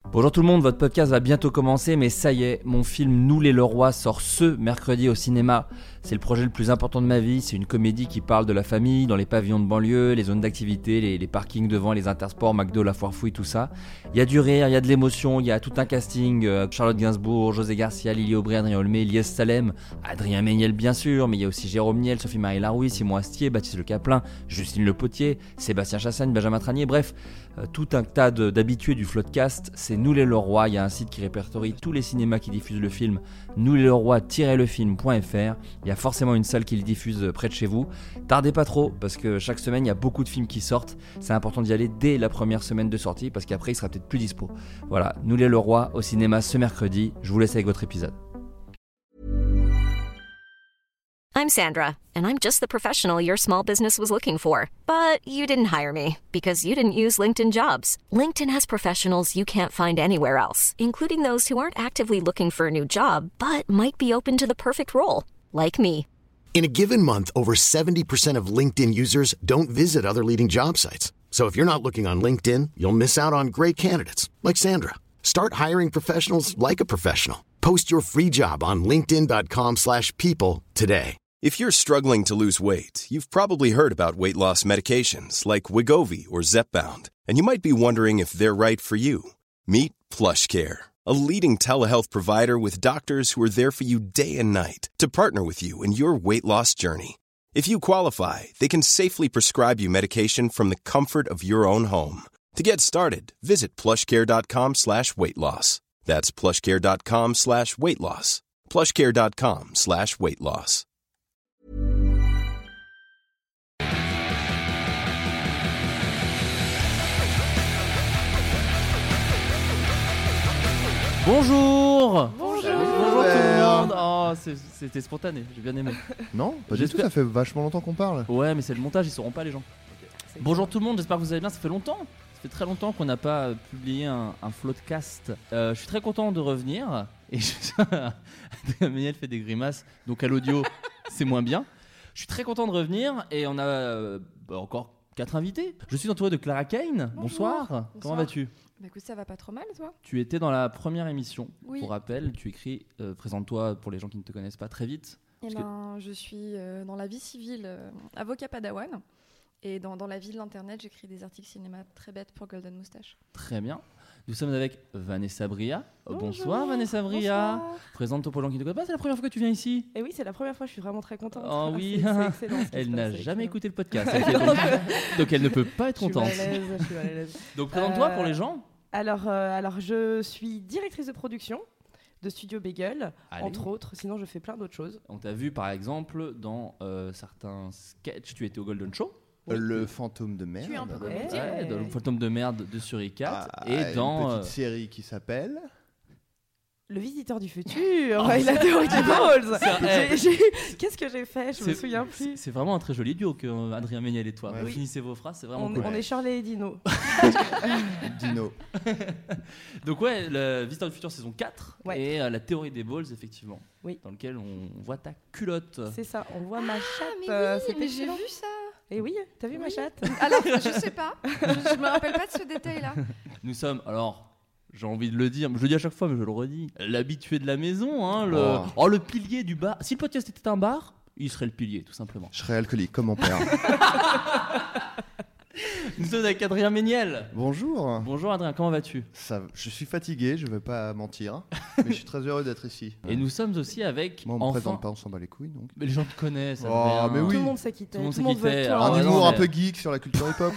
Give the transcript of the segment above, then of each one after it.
Bonjour tout le monde, votre podcast va bientôt commencer, mais ça y est, mon film Nous les Leroy sort ce mercredi au cinéma. C'est le projet le plus important de ma vie, c'est une comédie qui parle de la famille, dans les pavillons de banlieue, les zones d'activité, les parkings devant, les intersports, McDo, la foire fouille, tout ça. Il y a du rire, il y a de l'émotion, il y a tout un casting, Charlotte Gainsbourg, José Garcia, Lily Aubry, Adrien Olmé, Lies Salem, Adrien Méniel bien sûr, mais il y a aussi Jérôme Niel, Sophie-Marie Larouille, Simon Astier, Baptiste Le Caplin, Justine Le Potier, Sébastien Chassagne, Benjamin Tranier, bref, tout un tas d'habitués du Floodcast. C'est Nous les Leroy, il y a un site qui répertorie tous les cinémas qui diffusent le film, nousleroy-lefilm.fr. Il y a forcément une salle qui le diffuse près de chez vous. Tardez pas trop, parce que chaque semaine il y a beaucoup de films qui sortent. C'est important d'y aller dès la première semaine de sortie, parce qu'après il sera peut-être plus dispo. Voilà, Nous les Leroy au cinéma ce mercredi. Je vous laisse avec votre épisode. I'm Sandra, and I'm just the professional your small business was looking for. But you didn't hire me, because you didn't use LinkedIn Jobs. LinkedIn has professionals you can't find anywhere else, including those who aren't actively looking for a new job, but might be open to the perfect role, like me. In a given month, over 70% of LinkedIn users don't visit other leading job sites. So if you're not looking on LinkedIn, you'll miss out on great candidates, like Sandra. Start hiring professionals like a professional. Post your free job on linkedin.com/people today. If you're struggling to lose weight, you've probably heard about weight loss medications like Wegovy or Zepbound, and you might be wondering if they're right for you. Meet PlushCare, a leading telehealth provider with doctors who are there for you day and night to partner with you in your weight loss journey. If you qualify, they can safely prescribe you medication from the comfort of your own home. To get started, visit plushcare.com/weight-loss. That's plushcare.com/weight-loss. plushcare.com/weight-loss. Bonjour Bonjour tout le monde. Oh, c'était spontané, j'ai bien aimé. Non, pas du tout, ça fait vachement longtemps qu'on parle. Ouais, mais c'est le montage, ils sauront pas les gens. Bonjour tout le monde, j'espère que vous allez bien, ça fait longtemps. Ça fait très longtemps qu'on n'a pas publié un Floodcast. Je suis très content de revenir. Et Adrien Méniel fait des grimaces, donc à l'audio c'est moins bien. Je suis très content de revenir et on a encore 4 invités. Je suis entouré de Clara Kane. Bonsoir. Comment vas-tu ? Bah écoute, ça va pas trop mal, toi ? Tu étais dans la première émission. Oui. Pour rappel, tu écris, présente-toi pour les gens qui ne te connaissent pas très vite. Je suis dans la vie civile, avocat padawan. Et dans la vie de l'internet, j'écris des articles cinéma très bêtes pour Golden Moustache. Très bien. Nous sommes avec Vanessa Bria. Bonjour. Bonsoir Vanessa Bria. Bonsoir. Présente-toi pour les gens qui ne te connaissent pas, c'est la première fois que tu viens ici. Et oui, c'est la première fois, je suis vraiment très contente. Oh oui, c'est excellent. Elle n'a jamais écouté le podcast, Non, donc elle ne peut pas être contente. Je suis mal à l'aise. Donc présente-toi pour les gens. Alors, je suis directrice de production de Studio Bagel, entre autres. Sinon, je fais plein d'autres choses. On t'a vu par exemple dans certains sketchs, tu étais au Golden Show. Le fantôme de merde. Tu es un peu Ouais, dans le fantôme de merde de Suricat et dans une petite série qui s'appelle Le Visiteur du Futur et la théorie des balls. Qu'est-ce que j'ai fait ? Je me souviens plus. C'est vraiment un très joli duo que Adrien Méniel et toi. Ouais. Vous finissez vos phrases, c'est vraiment On cool. est Shirley et Dino. Dino. Donc ouais, le Visiteur du Futur saison 4 Ouais. et la théorie des balls effectivement. Oui. Dans lequel on voit ta culotte. C'est ça, on voit ma chatte. Mais oui, c'était mais j'ai excellent. vu ça. Et oui, t'as vu ma chatte ? Alors, je sais pas. Je me rappelle pas de ce détail-là. Nous sommes, alors, j'ai envie de le dire, je le dis à chaque fois, mais je le redis, l'habitué de la maison, hein, le pilier du bar. Si le podcast était un bar, il serait le pilier, tout simplement. Je serais alcoolique comme mon père. Nous sommes avec Adrien Méniel. Bonjour. Bonjour Adrien, comment vas-tu ? Je suis fatigué, je vais pas mentir, mais je suis très heureux d'être ici. Et nous sommes aussi avec, Moi, on me présente pas, on s'en bat les couilles donc. Mais les gens te connaissent, Oh, Adrien. mais oui. Tout le monde sait qui t'es. Tout le monde sait veut qui t'es. toi. Alors, Un non, humour un mais- peu geek sur la culture hip-hop.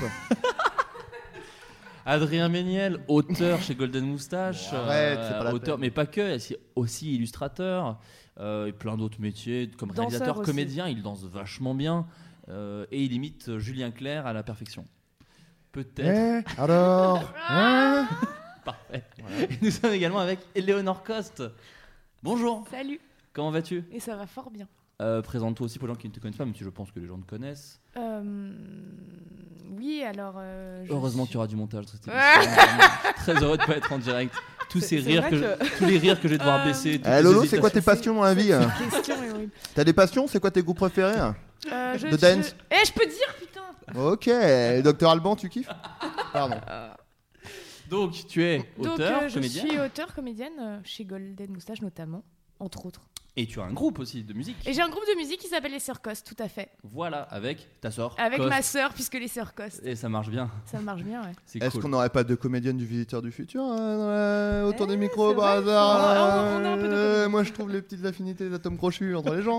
Adrien Méniel, auteur chez Golden Moustache, Bon, arrête, c'est pas la auteur, peine. mais pas que, aussi illustrateur, et plein d'autres métiers, comme Danseur réalisateur, aussi. comédien, il danse vachement bien, et il imite Julien Clerc à la perfection. Peut-être. Alors hein. Parfait. Et nous sommes également avec Éléonore Coste. Bonjour. Salut. Comment vas-tu ? Et ça va fort bien. Présente-toi aussi pour les gens qui ne te connaissent pas, même si je pense que les gens te connaissent. Oui, alors. Heureusement qu'il y aura du montage. Je suis très heureux de ne pas être en direct. Tous ces C'est rires vrai tous les rires que je vais devoir baisser. toutes les Lolo, c'est quoi tes hésitations. passions dans la vie hein Cette question est horrible. T'as des passions ? C'est quoi tes groupes préférés hein De dance. je peux dire, putain. Ok, Docteur Alban, tu kiffes ? Pardon. Donc, tu es auteur, je comédienne. suis auteur, comédienne, chez Golden Moustache notamment, entre autres. Et tu as un groupe aussi de musique. Et j'ai un groupe de musique qui s'appelle les Sœurs Coste, tout à fait. Voilà, avec ta sœur. Avec Coste. ma sœur, puisque les Sœurs Coste. Et ça marche bien. Ça marche bien, ouais. C'est Est-ce cool. qu'on n'aurait pas de comédienne du Visiteur du Futur autour des micros c'est par vrai. hasard On a un peu de comédien. Moi, je trouve les petites affinités d'atomes crochus entre les gens.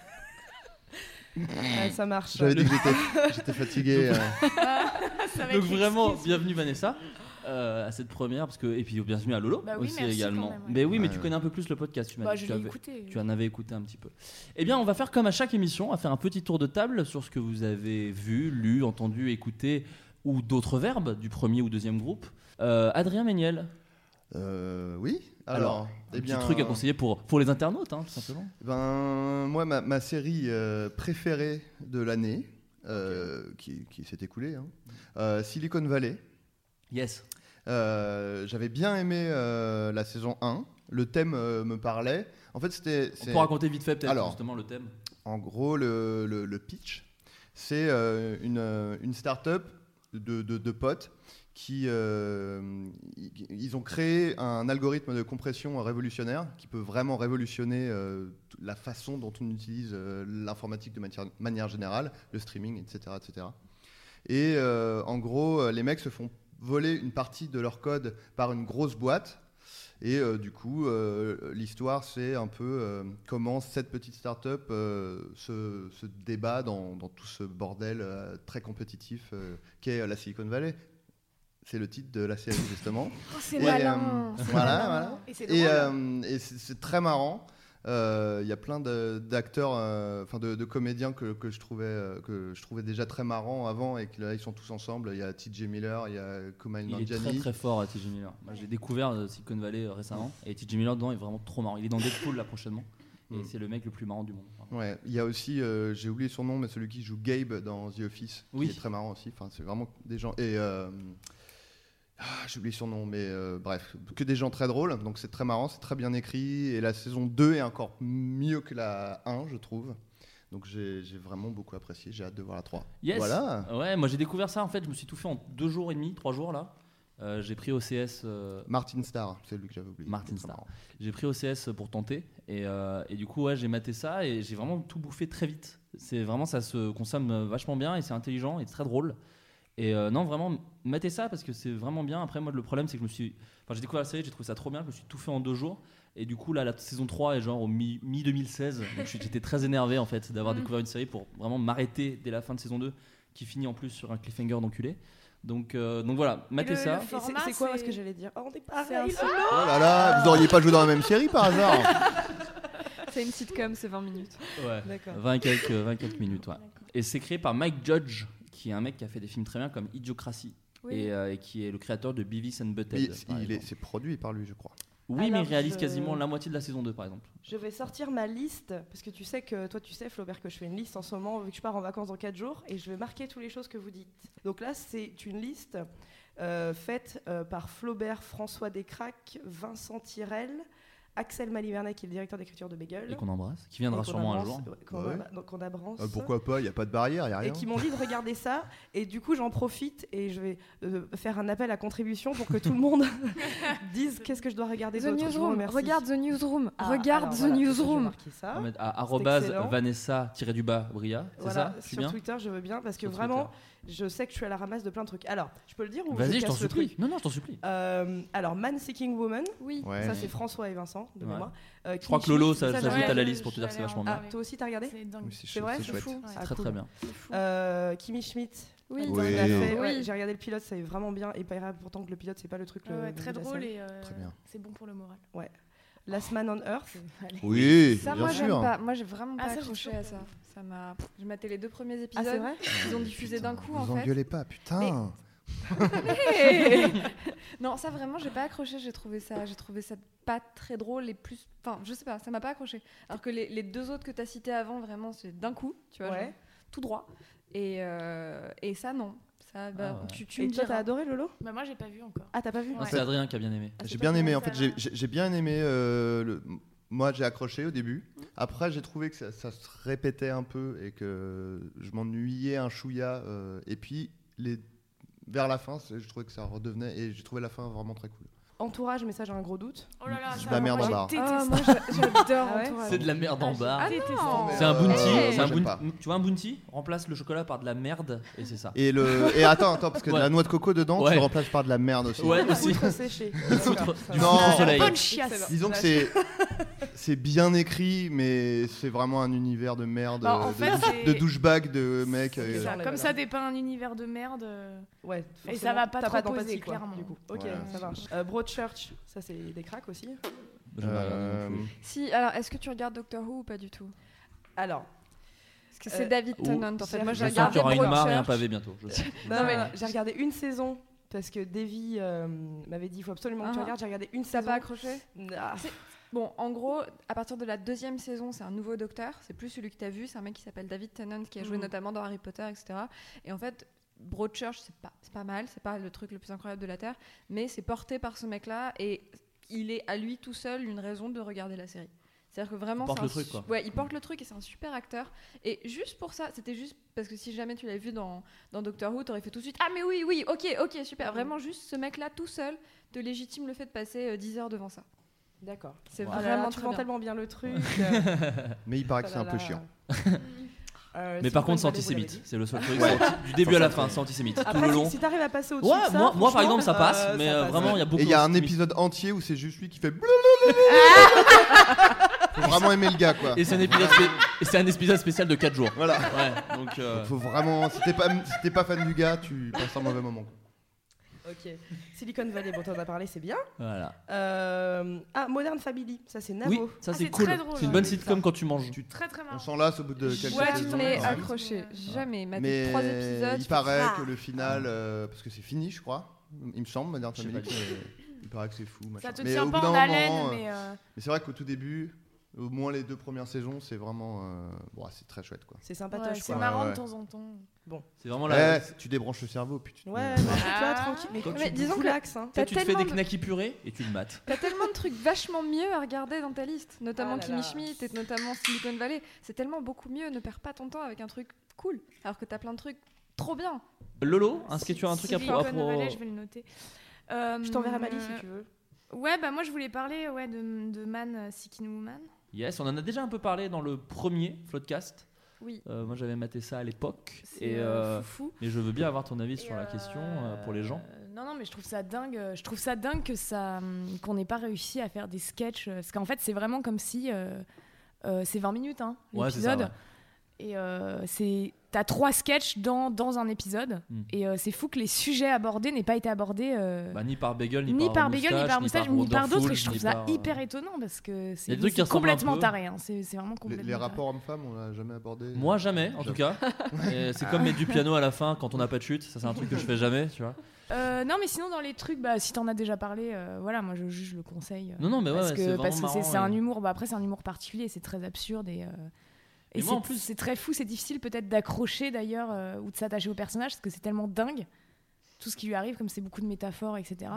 Ouais, ça marche. J'avais dit que j'étais fatigué. Ça va Donc être vraiment, l'excuse. bienvenue Vanessa à cette première et puis bienvenue à Lolo Bah oui, aussi merci également. quand même, ouais. Mais oui, mais Ouais. tu connais un peu plus le podcast. Tu m'as Bah, dit je que l'ai écouté. tu en avais écouté un petit peu. Eh bien, on va faire comme à chaque émission, on va faire un petit tour de table sur ce que vous avez vu, lu, entendu, écouté ou d'autres verbes du premier ou deuxième groupe. Adrien Méniel. Oui. Alors, eh un petit truc à conseiller pour les internautes, hein, tout simplement. Moi, ma série préférée de l'année, qui s'est écoulée, Silicon Valley. Yes. J'avais bien aimé la saison 1. Le thème me parlait. En fait, On peut raconter vite fait peut-être Alors, justement le thème. En gros, le pitch, c'est une start-up de potes qui ils ont créé un algorithme de compression révolutionnaire qui peut vraiment révolutionner la façon dont on utilise l'informatique de manière générale, le streaming, etc. etc. Et en gros, les mecs se font voler une partie de leur code par une grosse boîte. Et du coup, l'histoire, c'est un peu comment cette petite start-up se débat dans tout ce bordel très compétitif qu'est la Silicon Valley. C'est le titre de la série, justement. Oh, c'est Et, malin. c'est voilà, malin. voilà. Et c'est drôle. Et c'est très marrant. Il y a plein d'acteurs, de comédiens que je trouvais déjà très marrants avant et que là ils sont tous ensemble. Il y a TJ Miller, il y a Kumail Il est très Nanjiani. très fort, TJ Miller. Moi, j'ai découvert Silicon Valley récemment et TJ Miller dedans est vraiment trop marrant. Il est dans Deadpool là prochainement et c'est le mec le plus marrant du monde. Ouais, il y a aussi, j'ai oublié son nom, mais celui qui joue Gabe dans The Office, Oui. qui est très marrant aussi. Enfin, c'est vraiment des gens. Et j'ai oublié son nom, mais bref, que des gens très drôles. Donc c'est très marrant, c'est très bien écrit. Et la saison 2 est encore mieux que la 1, je trouve. Donc j'ai vraiment beaucoup apprécié. J'ai hâte de voir la 3. Yes. Voilà. Ouais, moi j'ai découvert ça en fait. Je me suis tout fait en 2 jours et demi, 3 jours là. J'ai pris OCS. Martin Starr, c'est lui que j'avais oublié. Martin C'est Starr. marrant. J'ai pris OCS pour tenter et du coup ouais, j'ai maté ça et j'ai vraiment tout bouffé très vite. C'est vraiment, ça se consomme vachement bien et c'est intelligent et très drôle. Et non, vraiment, matez ça parce que c'est vraiment bien. Après, moi, le problème, c'est que j'ai découvert la série, j'ai trouvé ça trop bien. Je me suis tout fait en 2 jours. Et du coup, là, la saison 3 est genre au mi-2016. Donc, j'étais très énervé, en fait, d'avoir découvert une série pour vraiment m'arrêter dès la fin de saison 2, qui finit en plus sur un cliffhanger d'enculé. Donc voilà, matez ça. le format, C'est quoi c'est- ce que j'allais dire? Oh, on est C'est un pareil. solo. Oh là là, vous auriez pas joué dans la même série par hasard? C'est une sitcom, c'est 20 minutes. Ouais. D'accord. 20 et quelques minutes, ouais. Et c'est créé par Mike Judge, qui est un mec qui a fait des films très bien comme Idiocratie. Oui. Et qui est le créateur de Beavis and Butthead. Mais par exemple. c'est produit par lui, je crois. Oui, mais Alors, il réalise je- quasiment la moitié de la saison 2, par exemple. Je vais sortir ma liste, parce que tu sais, Flaubert, que je fais une liste en ce moment, vu que je pars en vacances dans 4 jours, et je vais marquer toutes les choses que vous dites. Donc là, c'est une liste faite par Flaubert, François Descraques, Vincent Tirel, Axel Malivernet, qui est le directeur d'écriture de Bagel. Et qu'on embrasse, qui viendra Et qu'on sûrement un embrasse, jour. ouais, qu'on Ouais. donc qu'on abrance. Pourquoi pas? Il n'y a pas de barrière, il n'y a rien. Et qui m'ont dit de regarder ça. Et du coup, j'en profite et je vais faire un appel à contribution pour que tout le monde dise qu'est-ce que je dois regarder The d'autre. Je vous Newsroom, remercie. regarde The Newsroom, Ah, regarde alors The voilà, je vais Newsroom. marquer ça. On va mettre à excellent. @vanessa-bria, c'est Voilà, ça? Je suis sur bien. Twitter, je veux bien parce que Sur vraiment, Twitter. je sais que je suis à la ramasse de plein de trucs. Alors, je peux le dire ou Vas-y, je t'en casse le supplie. truc Non, je t'en supplie. Alors, Man Seeking Woman, Oui. Ouais. ça c'est François et Vincent de Ouais. mémoire. Je crois que Lolo, ça ça, s'ajoute j'aurais- à la liste pour te dire que c'est vachement Ah, bien. toi aussi t'as regardé? C'est dingue. Oui, C'est vrai, c'est c'est chouette. fou. Ouais. Ah, Très cool. très bien. Kimi Schmidt. Oui. Attends, Oui. il a fait- ouais, Oui. j'ai regardé le pilote, c'est vraiment bien. Et pas pourtant que le pilote, c'est pas le truc le Ouais, le très mieux de la drôle série. et Très bien. c'est bon pour le moral. Last Man on Earth. Allez. Oui, Ça, bien moi, j'aime sûr. pas. Moi, j'ai vraiment Ah, pas ça, j'ai accroché toujours à ça. Ça m'a. J'ai maté les 2 premiers Ah, épisodes. c'est vrai? Ils ont diffusé d'un coup, en Vous fait. engueulez pas, putain. Non, ça vraiment, j'ai pas accroché. J'ai trouvé ça pas très drôle et plus. Enfin, je sais pas, ça m'a pas accroché. Alors que les 2 autres que t'as cités avant, vraiment, c'est d'un coup, tu vois, Ouais. genre, tout droit. Et ça, non. Ça, bah, Ah ouais. tu Et me toi, diras. t'as adoré Lolo? Bah, moi, j'ai pas vu encore. Ah, t'as pas vu? Non, c'est Adrien qui a bien aimé. Ah, J'ai c'est bien pas aimé, bien, en fait, ça va. j'ai bien aimé moi j'ai accroché au début. Après j'ai trouvé que ça se répétait un peu et que je m'ennuyais un chouïa. Et puis vers la fin, je trouvais que ça redevenait, et j'ai trouvé la fin vraiment très cool. Entourage, mais ça j'ai un gros doute. Oh là là, C'est de la merde en barre. Moi j'adore Ah ouais Entourage. C'est de la merde en barre. Ah non. C'est un bounty. Hey. c'est un Moi, j'aime pas. Tu vois un bounty remplace le chocolat par de la merde et c'est ça. Et attends, parce que de Ouais. la noix de coco dedans, Ouais. tu le remplaces par de la merde aussi. Ouais, aussi. Poutre séchée. Du Non. foutre au soleil. Bonne chiasse. Disons que c'est bien écrit, mais c'est vraiment un univers de merde, Bah, en fait, c'est- de douchebag, de mecs. C'est ça. Comme voilà. ça dépeint un univers de merde. Ouais, Et forcément, ça va pas t'as trop d'empathie, poser, quoi, clairement. du coup. Ok, Ouais. ça marche. Broadchurch, ça c'est des cracks aussi. Je vais pas regarder non plus. Si, alors est-ce que tu regardes Doctor Who ou pas du tout? Alors, Parce que c'est David ou- Tennant en fait. Moi Je j'ai sens qu'il y regardé aura une mare et un Broadchurch. pavé bientôt. je sais. non, mais j'ai regardé une saison parce que Davy m'avait dit il faut absolument que tu Ah. regardes. J'ai regardé une T'as saison. pas accroché? Ah. Bon, en gros, à partir de la 2e saison, c'est un nouveau docteur. C'est plus celui que t'as vu. C'est un mec qui s'appelle David Tennant qui a joué notamment dans Harry Potter, etc. Et en fait, Broadchurch, c'est pas mal. C'est pas le truc le plus incroyable de la Terre, mais c'est porté par ce mec-là et il est à lui tout seul une raison de regarder la série. C'est-à-dire que vraiment, Il porte c'est le truc, quoi. Ouais, il porte le truc et c'est un super acteur. Et juste pour ça, c'était juste parce que si jamais tu l'avais vu dans Doctor Who, t'aurais fait tout de suite ah mais oui, ok, super. Vraiment juste ce mec-là tout seul te légitime le fait de passer 10 heures devant ça. D'accord. C'est Wow. Ah là là, vraiment tu très vends bien. tellement bien le truc. Mais il paraît que Oh c'est là un peu là. chiant. Mais par contre, c'est antisémite. C'est le seul truc. Du début à la fin, c'est antisémite. Tout Après, le long. si t'arrives à passer au-dessus Ouais, de ça, moi par exemple, ça passe. franchement, Mais ça passe. vraiment, il y a beaucoup Et il y a un d'antisémites. épisode entier où c'est juste lui qui fait Faut vraiment aimer le gars, quoi. Et c'est un épisode spécial de 4 jours. Voilà. Ouais, donc. Faut vraiment, si t'es pas fan du gars, tu passes un mauvais moment. Ok. Silicon Valley, bon, t'en as parlé, c'est bien. Voilà. Modern Family, ça c'est Navo. Oui, ça Ah, c'est c'est cool. très drôle, C'est une ouais. bonne sitcom quand tu manges. Très très On marrant. s'en lasse au bout de quelques Ouais, saisons. mais Ouais. accroché. Jamais. Maté Mais 3 épisodes. il paraît que le final, parce que c'est fini, je crois. Il me semble, Modern Je sais Family. pas. Il paraît que c'est fou. Machin. Ça te Mais tient au pas bout en d'un haleine, moment, mais. mais c'est vrai qu'au tout début, au moins les 2 premières saisons, c'est vraiment, c'est très chouette, quoi. C'est Ouais, sympatoche, c'est quoi. marrant Ouais. de temps en temps. C'est vraiment la. Tu débranches le cerveau, puis tu te Ouais, mets- non, tu vois, tranquille. Mais, Toi, Mais disons que relax, hein. Toi, t'as tu te fais tellement des de- knackis purés et tu le mates. T'as tellement de trucs vachement mieux à regarder dans ta liste, notamment Ah là Kimmy là. Schmidt et notamment Silicon Valley. C'est tellement beaucoup mieux, ne perds pas ton temps avec un truc cool, alors que t'as plein de trucs trop bien. Lolo, est-ce que tu as un truc à Silicon propos Valley, je vais le noter. Je t'enverrai ma liste si tu veux. Ouais, bah moi je voulais parler de Man Seeking Woman. Yes, on en a déjà un peu parlé dans le premier Floodcast. Oui. Moi j'avais maté ça à l'époque. C'est Et foufou. mais je veux bien avoir ton avis sur la Et, question pour les gens. Non, mais je trouve ça dingue. Je trouve ça dingue que qu'on n'ait pas réussi à faire des sketchs. Parce qu'en fait, c'est vraiment comme si c'est 20 minutes, hein, Ouais, c'est ça, l'épisode. Et t'as 3 sketchs dans un épisode. Mm. Et c'est fou que les sujets abordés n'aient pas été abordés. Bah, ni par Bagel, Ni par Bagel, ni par Moustache, ni par d'autres. Et je Wonderful, trouve ni ça par, hyper étonnant parce que y a des trucs qui c'est ressemblent un complètement peu. taré. Hein. C'est vraiment complètement Les taré. rapports hommes-femmes, on l'a jamais abordé. Moi jamais, en tout cas. Et c'est comme mettre du piano à la fin quand on n'a pas de chute. Ça c'est un truc que je fais jamais, tu vois. Non, mais sinon dans les trucs, bah, si t'en as déjà parlé, voilà, moi je juge le conseil. Non, mais ouais, parce c'est que vraiment parce que marrant, c'est un et- humour. Bah, après c'est un humour particulier, c'est très absurde et moi, en c'est plus- c'est très fou, c'est difficile peut-être d'accrocher d'ailleurs ou de s'attacher au personnage parce que c'est tellement dingue tout ce qui lui arrive, comme c'est beaucoup de métaphores, etc.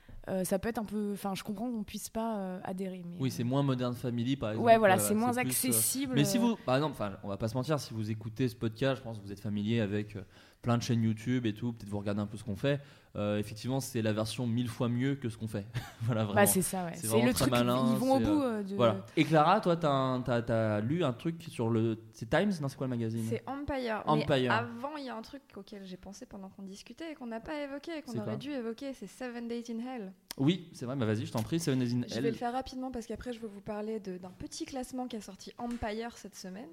Ça peut être un peu, enfin, je comprends qu'on puisse pas adhérer. Mais, Oui, c'est moins Modern Family par exemple. ouais, voilà, c'est moins plus, accessible. Mais si vous, par exemple, on va pas se mentir, si vous écoutez ce podcast, je pense que vous êtes familier avec plein de chaînes YouTube et tout, peut-être vous regardez un peu ce qu'on fait. Effectivement, c'est la version 1000 fois mieux que ce qu'on fait. Voilà, vraiment. Bah, c'est ça, ouais. C'est C'est vraiment le très truc, malin, ils vont au c'est, bout de. Voilà. Et Clara, toi, t'as lu un truc sur le. C'est Times? Non, c'est quoi le magazine? C'est Empire. Empire. Mais avant, il y a un truc auquel j'ai pensé pendant qu'on discutait et qu'on n'a pas évoqué et qu'on C'est quoi aurait dû évoquer, c'est 7 Days in Hell. Oui, c'est vrai, bah vas-y, je t'en prie, Seven Days in Je vais le Hell. faire rapidement parce qu'après, je veux vous parler d'un petit classement qui a sorti Empire cette semaine.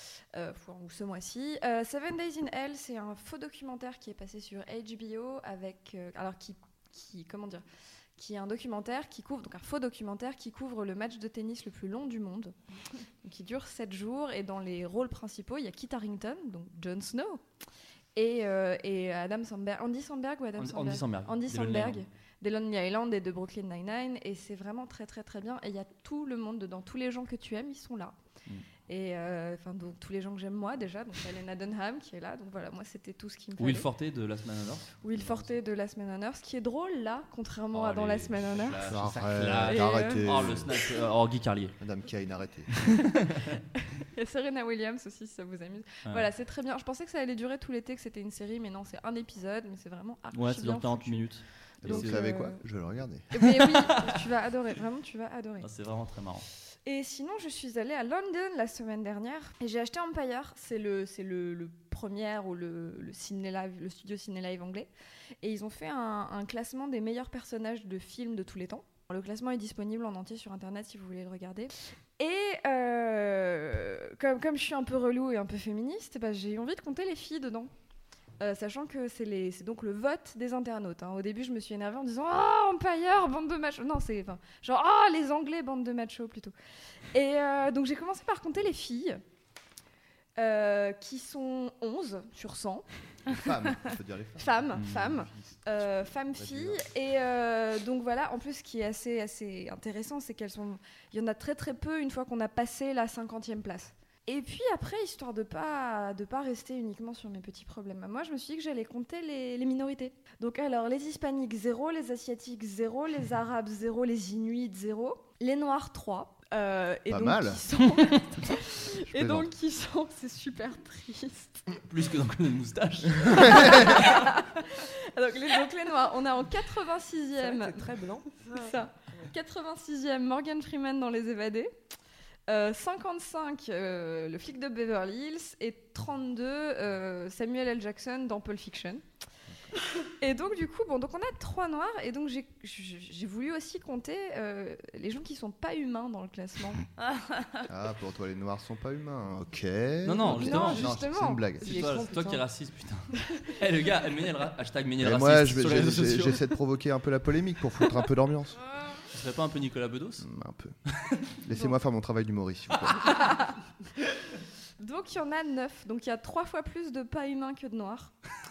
Ou ce mois-ci. 7 Days in Hell, c'est un faux documentaire qui est passé sur HBO avec, qui est un documentaire qui couvre, donc un faux documentaire qui couvre le match de tennis le plus long du monde, donc qui dure 7 jours, et dans les rôles principaux, il y a Kit Harington, donc Jon Snow, et Andy Samberg ou Adam Samberg Andy Samberg. Andy des Lonely Samberg Island. des Lonely Island et de Brooklyn Nine-Nine, et c'est vraiment très très très bien, et il y a tout le monde dedans, tous les gens que tu aimes, ils sont là. Et donc tous les gens que j'aime moi déjà, donc Helena Dunham qui est là, donc voilà, moi c'était tout ce qui me fallait. Will Forte de Last Man on Earth. Will Forte de Last Man on Earth, ce qui est drôle là, contrairement à dans les Last Man on Earth. flashs, ça Arrête, claque. Et, arrêtez. Oh, le snap. Oh, Guy Carlier. Madame Kane, arrêtez. Il y a Serena Williams aussi, si ça vous amuse. Ouais. Voilà, c'est très bien. Je pensais que ça allait durer tout l'été, que c'était une série, mais non, c'est un épisode, mais c'est vraiment archi Ouais, c'est bien dans 40 foutu. minutes. Et donc, Donc, vous savez quoi ? Je vais le regarder. Mais oui, tu vas adorer, vraiment, tu vas adorer. Ah, c'est vraiment très marrant. Et sinon, je suis allée à London la semaine dernière et j'ai acheté Empire. C'est le premier ou le studio Ciné Live anglais. Et ils ont fait un classement des meilleurs personnages de films de tous les temps. Le classement est disponible en entier sur internet si vous voulez le regarder. Et comme je suis un peu relou et un peu féministe, bah, j'ai envie de compter les filles dedans. Sachant que c'est donc le vote des internautes. Hein. Au début, je me suis énervée en disant « Oh, Empire, bande de machos !» Non, c'est genre « Oh, les Anglais, bande de machos !» plutôt. Et donc, j'ai commencé par compter les filles, qui sont 11 sur 100. Femmes, il faut dire les femmes. Femmes, filles. Et donc voilà, en plus, ce qui est assez intéressant, c'est il y en a très très peu une fois qu'on a passé la 50e place. Et puis après, histoire de pas rester uniquement sur mes petits problèmes, moi je me suis dit que j'allais compter les minorités. Donc alors, les hispaniques 0, les asiatiques 0, les arabes 0, les inuits 0, les noirs 3. Et pas donc, mal. Et donc qui sont, c'est super triste. Plus que dans les moustaches. donc les noirs, on a en 86e. C'est très blanc. C'est ça. 86e Morgan Freeman dans Les Évadés. 55 le flic de Beverly Hills et 32 Samuel L. Jackson dans Pulp Fiction. Et donc du coup donc on a 3 noirs et donc j'ai voulu aussi compter les gens qui sont pas humains dans le classement. Ah, pour toi les noirs sont pas humains. Ok. Non, justement. Non, c'est une blague. C'est toi qui es raciste, putain. Le gars, hashtag Méniel Et raciste moi sur les réseaux sociaux. j'essaie de provoquer un peu la polémique pour foutre un peu d'ambiance. Tu serais pas un peu Nicolas Bedos ? Un peu. Laissez-moi faire mon travail d'humoriste, s'il vous plaît. Donc il y en a 9, donc il y a 3 fois plus de pas humains que de noirs.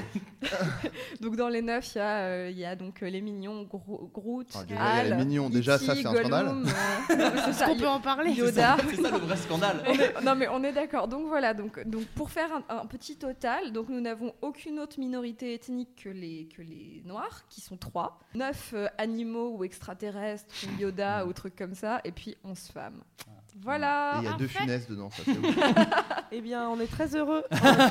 Donc dans les 9, il y a donc les mignons, Groot, Déjà, il y a les mignons, déjà ça c'est un scandale. C'est ça, On peut en parler. Yoda. C'est ça le vrai scandale. Non mais on est d'accord. Donc voilà, donc pour faire un petit total, donc nous n'avons aucune autre minorité ethnique que les noirs, qui sont 3. 9 animaux ou extraterrestres, ou Yoda ou trucs comme ça, et puis 11 femmes. Voilà. Et il y a 2 finesses dedans, ça c'est ouf. Eh bien, on est très heureux.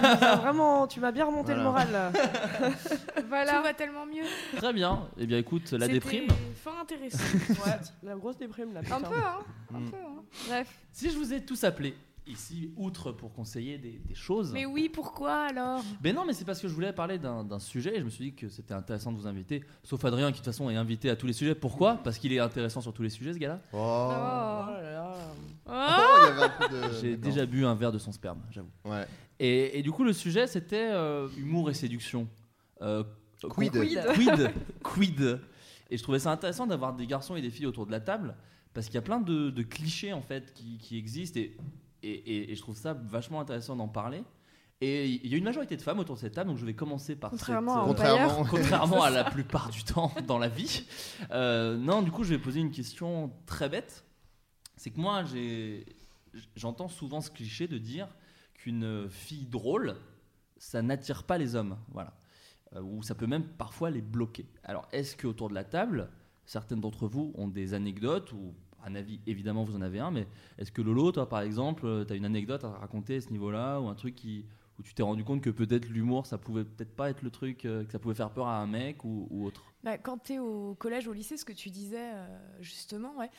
Tu m'as bien remonté le moral. Là. Voilà. Tout va tellement mieux. Très bien. Eh bien, écoute, la C'était déprime. fort intéressant. Ouais, la grosse déprime là. Un peu, hein. Bref. Si je vous ai tous appelés ici, outre pour conseiller des choses. Mais oui, pourquoi alors ? Ben non, mais c'est parce que je voulais parler d'un sujet et je me suis dit que c'était intéressant de vous inviter. Sauf Adrien qui de toute façon est invité à tous les sujets. Pourquoi ? Parce qu'il est intéressant sur tous les sujets, ce gars-là. Oh. Oh là là. Il y avait un peu de... J'ai D'accord. déjà bu un verre de son sperme, j'avoue. Ouais. Et du coup, le sujet c'était humour et séduction. Quid. Quid. Et je trouvais ça intéressant d'avoir des garçons et des filles autour de la table parce qu'il y a plein de clichés en fait qui existent et je trouve ça vachement intéressant d'en parler. Et il y a une majorité de femmes autour de cette table, donc je vais commencer par contrairement à la plupart du temps dans la vie. Non, du coup, je vais poser une question très bête. C'est que moi, j'entends souvent ce cliché de dire qu'une fille drôle, ça n'attire pas les hommes, voilà. Ou ça peut même parfois les bloquer. Alors, est-ce qu'autour de la table, certaines d'entre vous ont des anecdotes ou un avis, évidemment, vous en avez un, mais est-ce que Lolo, toi, par exemple, tu as une anecdote à raconter à ce niveau-là ou un truc où tu t'es rendu compte que peut-être l'humour, ça pouvait peut-être pas être le truc, que ça pouvait faire peur à un mec ou autre ? Bah, quand tu es au collège, au lycée, ce que tu disais justement, ouais,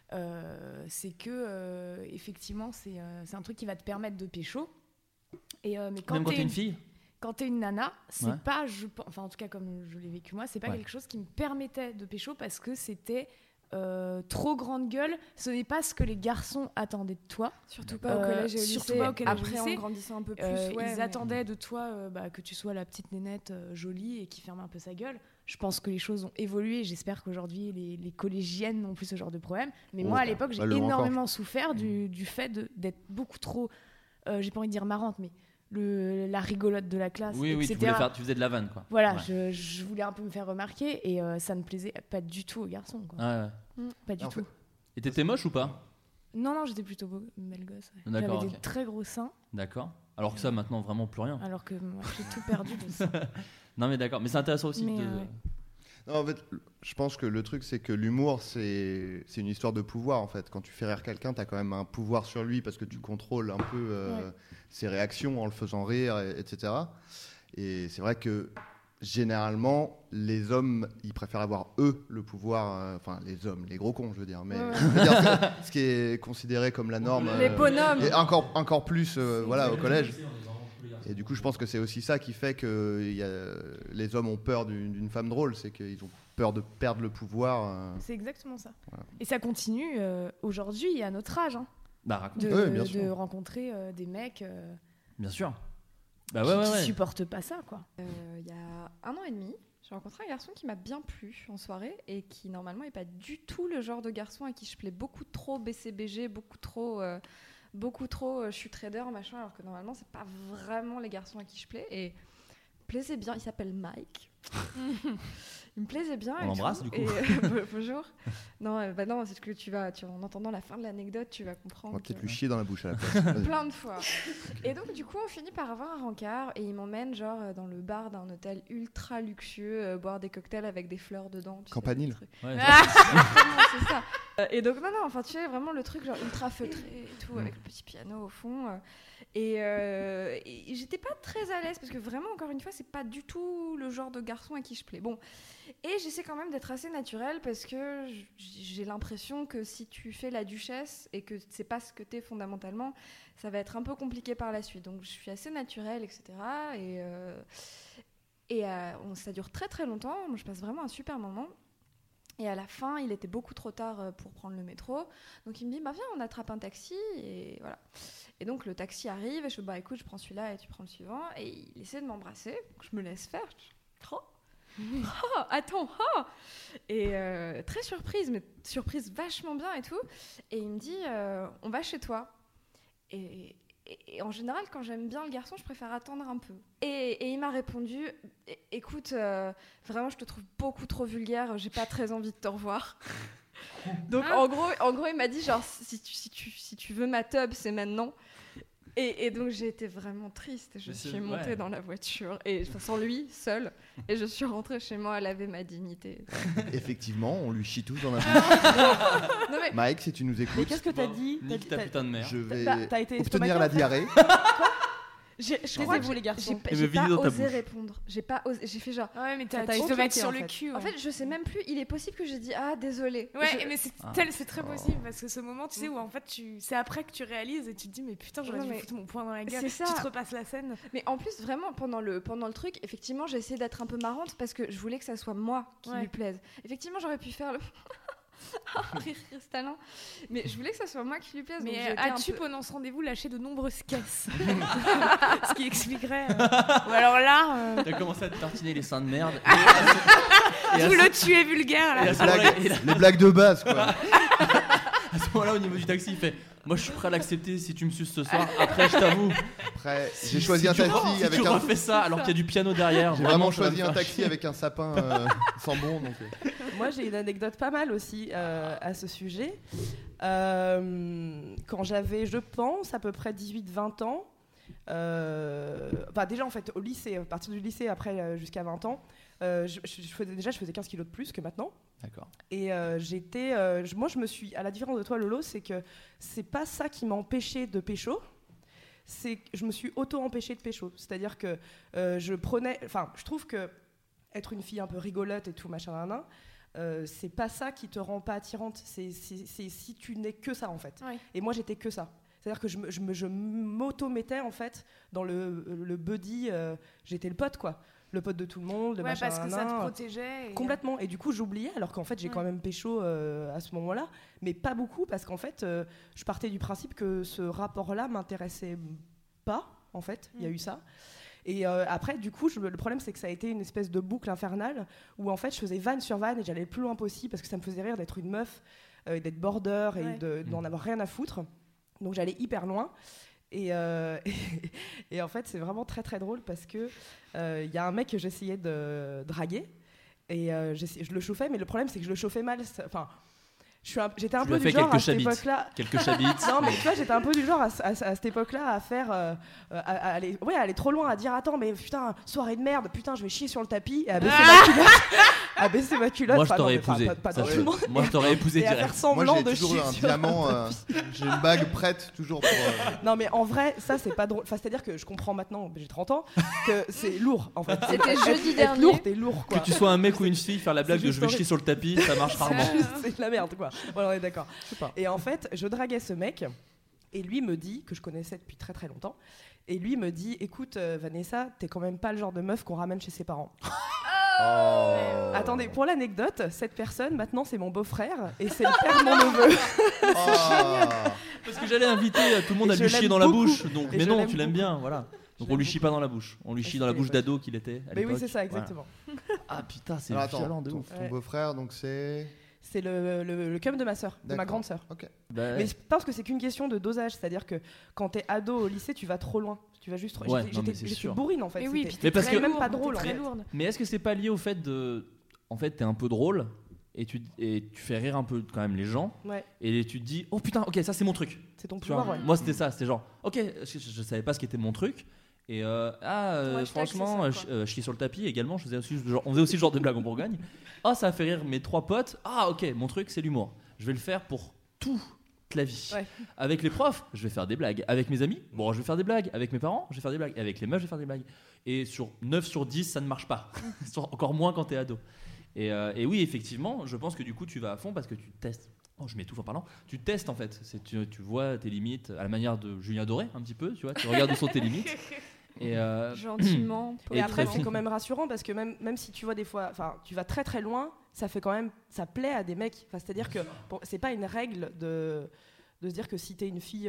c'est que effectivement, c'est un truc qui va te permettre de pécho. Et, mais Même quand t'es une fille ? Quand t'es une nana, c'est Ouais. pas, enfin en tout cas comme je l'ai vécu moi, c'est pas Ouais. quelque chose qui me permettait de pécho parce que c'était trop grande gueule. Ce n'est pas ce que les garçons attendaient de toi. Surtout pas au collège et au surtout lycée. pas au collège et au Après, en lycée. grandissant un peu plus, Ils attendaient de toi que tu sois la petite nénette jolie et qui ferme un peu sa gueule. Je pense que les choses ont évolué. J'espère qu'aujourd'hui, les collégiennes n'ont plus ce genre de problème. Mais moi, à l'époque, j'ai énormément souffert du fait d'être beaucoup trop, j'ai pas envie de dire marrante, mais la rigolote de la classe, Oui, etc. tu faisais de la vanne, quoi. Voilà, Ouais. je voulais un peu me faire remarquer et ça ne plaisait pas du tout aux garçons. Quoi. Ouais. Pas du En tout. fait- Et t'étais moche ou pas ? Non, j'étais plutôt belle gosse. Ouais. D'accord, J'avais des ok. très gros seins, D'accord. Alors que ça, maintenant, vraiment plus rien. alors que moi, j'ai tout perdu de ça. Non, mais d'accord. Mais c'est intéressant aussi Mais, de. ouais. Non, en fait, je pense que le truc, c'est que l'humour, c'est une histoire de pouvoir, en fait. Quand tu fais rire quelqu'un, t'as quand même un pouvoir sur lui parce que tu contrôles un peu ses réactions en le faisant rire, etc. Et c'est vrai que généralement, les hommes, ils préfèrent avoir eux le pouvoir, enfin les hommes, les gros cons, je veux dire, mais je veux dire ce qui est considéré comme la norme, les bonhommes, et encore plus, voilà, au collège. Et du coup, je pense que c'est aussi ça qui fait que les hommes ont peur d'une femme drôle, c'est qu'ils ont peur de perdre le pouvoir. C'est exactement ça. Voilà. Et ça continue aujourd'hui à notre âge, hein, de rencontrer des mecs bien sûr. qui supportent pas ça, quoi. Il y a 1 an et demi, j'ai rencontré un garçon qui m'a bien plu en soirée et qui normalement est pas du tout le genre de garçon à qui je plais beaucoup trop BCBG, beaucoup trop je suis trader machin, alors que normalement c'est pas vraiment les garçons à qui je plais, et il me plaisait bien. Il s'appelle Mike. Il me plaisait bien. On l'embrasse du coup. Bonjour. Non, c'est que en entendant la fin de l'anecdote, tu vas comprendre. On va peut-être lui chier dans la bouche à la place. Plein de fois. Et donc du coup, on finit par avoir un rencard et il m'emmène genre dans le bar d'un hôtel ultra luxueux, boire des cocktails avec des fleurs dedans. Campanile. Ouais, c'est ça. Et donc non, enfin tu sais vraiment le truc genre ultra feutré et tout, avec le petit piano au fond. Et j'étais pas très à l'aise parce que vraiment, encore une fois, c'est pas du tout le genre de garçon à qui je plais. Bon, et j'essaie quand même d'être assez naturelle parce que j'ai l'impression que si tu fais la duchesse et que c'est pas ce que t'es fondamentalement, ça va être un peu compliqué par la suite. Donc je suis assez naturelle, etc. Et ça dure très très longtemps. Moi, je passe vraiment un super moment. Et à la fin, il était beaucoup trop tard pour prendre le métro. Donc il me dit, viens, on attrape un taxi. Et voilà. Et donc le taxi arrive et je fais, écoute, je prends celui-là et tu prends le suivant. Et il essaie de m'embrasser. Donc je me laisse faire. Attends. Et très surprise, mais surprise vachement bien et tout. Et il me dit, on va chez toi. Et en général, quand j'aime bien le garçon, je préfère attendre un peu. Et il m'a répondu, écoute, vraiment, je te trouve beaucoup trop vulgaire, j'ai pas très envie de te revoir. Donc, en gros, il m'a dit, genre, si tu veux ma tub, c'est maintenant. Et donc, j'ai été vraiment triste. Je suis montée dans la voiture, sans lui, seule. Et je suis rentrée chez moi à laver ma dignité. Effectivement, on lui chie tous dans la bouche. Non, mais... Mike, si tu nous écoutes. Mais qu'est-ce que t'as dit? Nique ta putain de mère. Je vais obtenir la diarrhée. Taisez-vous les garçons. J'ai pas osé répondre. J'ai fait genre. Ouais, mais t'as estomaqué sur le cul. En fait, je sais même plus. Il est possible que j'ai dit désolé. Ouais, mais c'est très possible parce que ce moment, tu sais, où en fait, c'est après que tu réalises et tu te dis, mais putain, j'aurais dû foutre mon poing dans la gueule. C'est ça. Tu te repasses la scène. Mais en plus, vraiment, pendant le truc, effectivement, j'ai essayé d'être un peu marrante parce que je voulais que ça soit moi qui lui plaise. Effectivement, j'aurais pu faire le. Rire cristallin. Mais je voulais que ça soit moi qui lui plaise. Mais as-tu, pendant ce rendez-vous, lâché de nombreuses caisses? Ce qui expliquerait. Ou alors là. T'as commencé à te tartiner les seins de merde. Tout le tu es vulgaire. Les blagues de base, quoi. À ce moment-là, au niveau du taxi, il fait, moi, je suis prêt à l'accepter si tu me suces ce soir. Après, je t'avoue. Après, j'ai choisi un taxi avec tu refais ça alors qu'il y a du piano derrière. J'ai vraiment choisi un taxi avec un sapin sans bon. Donc. Moi, j'ai une anecdote pas mal aussi à ce sujet. Quand j'avais, je pense, à peu près 18-20 ans, déjà en fait au lycée, à partir du lycée, après jusqu'à 20 ans, je faisais 15 kilos de plus que maintenant. D'accord. Et moi je me suis, à la différence de toi Lolo, c'est que c'est pas ça qui m'a empêché de pécho, c'est que je me suis auto-empêchée de pécho. C'est-à-dire que je trouve que être une fille un peu rigolote et tout machin c'est pas ça qui te rend pas attirante, c'est si tu n'es que ça en fait. Ouais. Et moi j'étais que ça. C'est-à-dire que je m'auto-mettais en fait dans le buddy, j'étais le pote quoi. Le pote de tout le monde, le machin. Parce que ça te protégeait. Complètement. Et du coup, j'oubliais, alors qu'en fait, j'ai quand même pécho à ce moment-là, mais pas beaucoup, parce qu'en fait, je partais du principe que ce rapport-là m'intéressait pas, en fait. Il y a eu ça. Et après, du coup, le problème, c'est que ça a été une espèce de boucle infernale, où en fait, je faisais vanne sur vanne, et j'allais le plus loin possible, parce que ça me faisait rire d'être une meuf, d'être border, et d'en avoir rien à foutre. Donc, j'allais hyper loin. Et en fait, c'est vraiment très très drôle parce que y a un mec que j'essayais de draguer et je le chauffais, mais le problème c'est que je le chauffais mal. Enfin, j'étais un peu du genre à cette époque-là. Quelques chabites. Non, mais tu vois, j'étais un peu du genre à cette époque-là à faire, à aller trop loin, à dire attends, mais putain, soirée de merde, putain, je vais chier sur le tapis et à à baisser ma culotte. Moi, je t'aurais épousé. Pas tout le monde. Moi, je t'aurais épousé et à direct. faire semblant Moi, de j'ai toujours chier un sur diamant. J'ai une bague prête toujours pour. Non, mais en vrai, ça, c'est pas drôle. Enfin, c'est-à-dire que je comprends maintenant, j'ai 30 ans, que c'est lourd, en fait. C'était jeudi Être dernier. lourd, t'es lourd, quoi. Que tu sois un mec ou une fille, faire la blague C'est de juste je vais chier horrible. sur le tapis, ça marche rarement. C'est de la merde, quoi. Voilà, on est d'accord. Et en fait, je draguais ce mec, et lui me dit, que je connaissais depuis très très longtemps, et lui me dit, écoute, Vanessa, t'es quand même pas le genre de meuf qu'on ramène chez ses parents. Attendez, pour l'anecdote, cette personne, maintenant, c'est mon beau-frère, et c'est le père de mon neveu. Parce que j'allais inviter tout le monde Et à je lui chier l'aime dans la beaucoup. bouche. Donc, Et mais je non, l'aime tu l'aimes beaucoup. bien, voilà. Donc Je on lui l'aime chie pas dans la bouche. On lui chie dans la bouche d'ado qu'il était à Mais oui, l'époque. c'est ça, exactement. Voilà. Ah putain, c'est Alors, attends, violent de ouf. ton beau-frère, donc c'est. C'est le cum de ma sœur, de ma D'accord. grande sœur. Ok. Bah, Mais je pense que c'est qu'une question de dosage, c'est-à-dire que quand t'es ado au lycée, tu vas trop loin. Tu vas juste. Ouais, non, mais c'est J'étais sûr. bourrine en fait. Mais oui, c'était- puis Mais t'es parce très que- même lourde, pas drôle, t'es en très fait. lourde. Mais est-ce que c'est pas lié au fait de. En fait, t'es un peu drôle et tu fais rire un peu quand même les gens. Ouais, Et tu te dis, oh putain, ok, ça c'est mon truc. c'est ton Tu vois, pouvoir, ouais. Moi c'était ça, c'était genre, ok, je savais pas ce qu'était mon truc. Et hashtag, franchement, c'est ça, chier sur le tapis également, on faisait aussi ce genre de blague en Bourgogne. Ah, ça a fait rire mes 3 potes. Ah, ok, mon truc c'est l'humour. Je vais le faire pour toute la vie. Ouais. Avec les profs, je vais faire des blagues. Avec mes amis, bon, je vais faire des blagues. Avec mes parents, je vais faire des blagues. Avec les meufs, je vais faire des blagues. Et sur 9 sur 10, ça ne marche pas. Encore moins quand t'es ado. Et oui, effectivement, je pense que du coup, tu vas à fond parce que tu testes. Oh, je m'étouffe en parlant. Tu testes en fait. Tu vois tes limites à la manière de Julien Doré, un petit peu. Tu vois, tu regardes où sont tes limites. Et Gentiment. Et Et très après, bon. c'est quand même rassurant parce que même si tu vois des fois, enfin, tu vas très très loin, ça fait quand même, ça plaît à des mecs. Enfin, c'est-à-dire que bon, c'est pas une règle de se dire que si t'es une fille,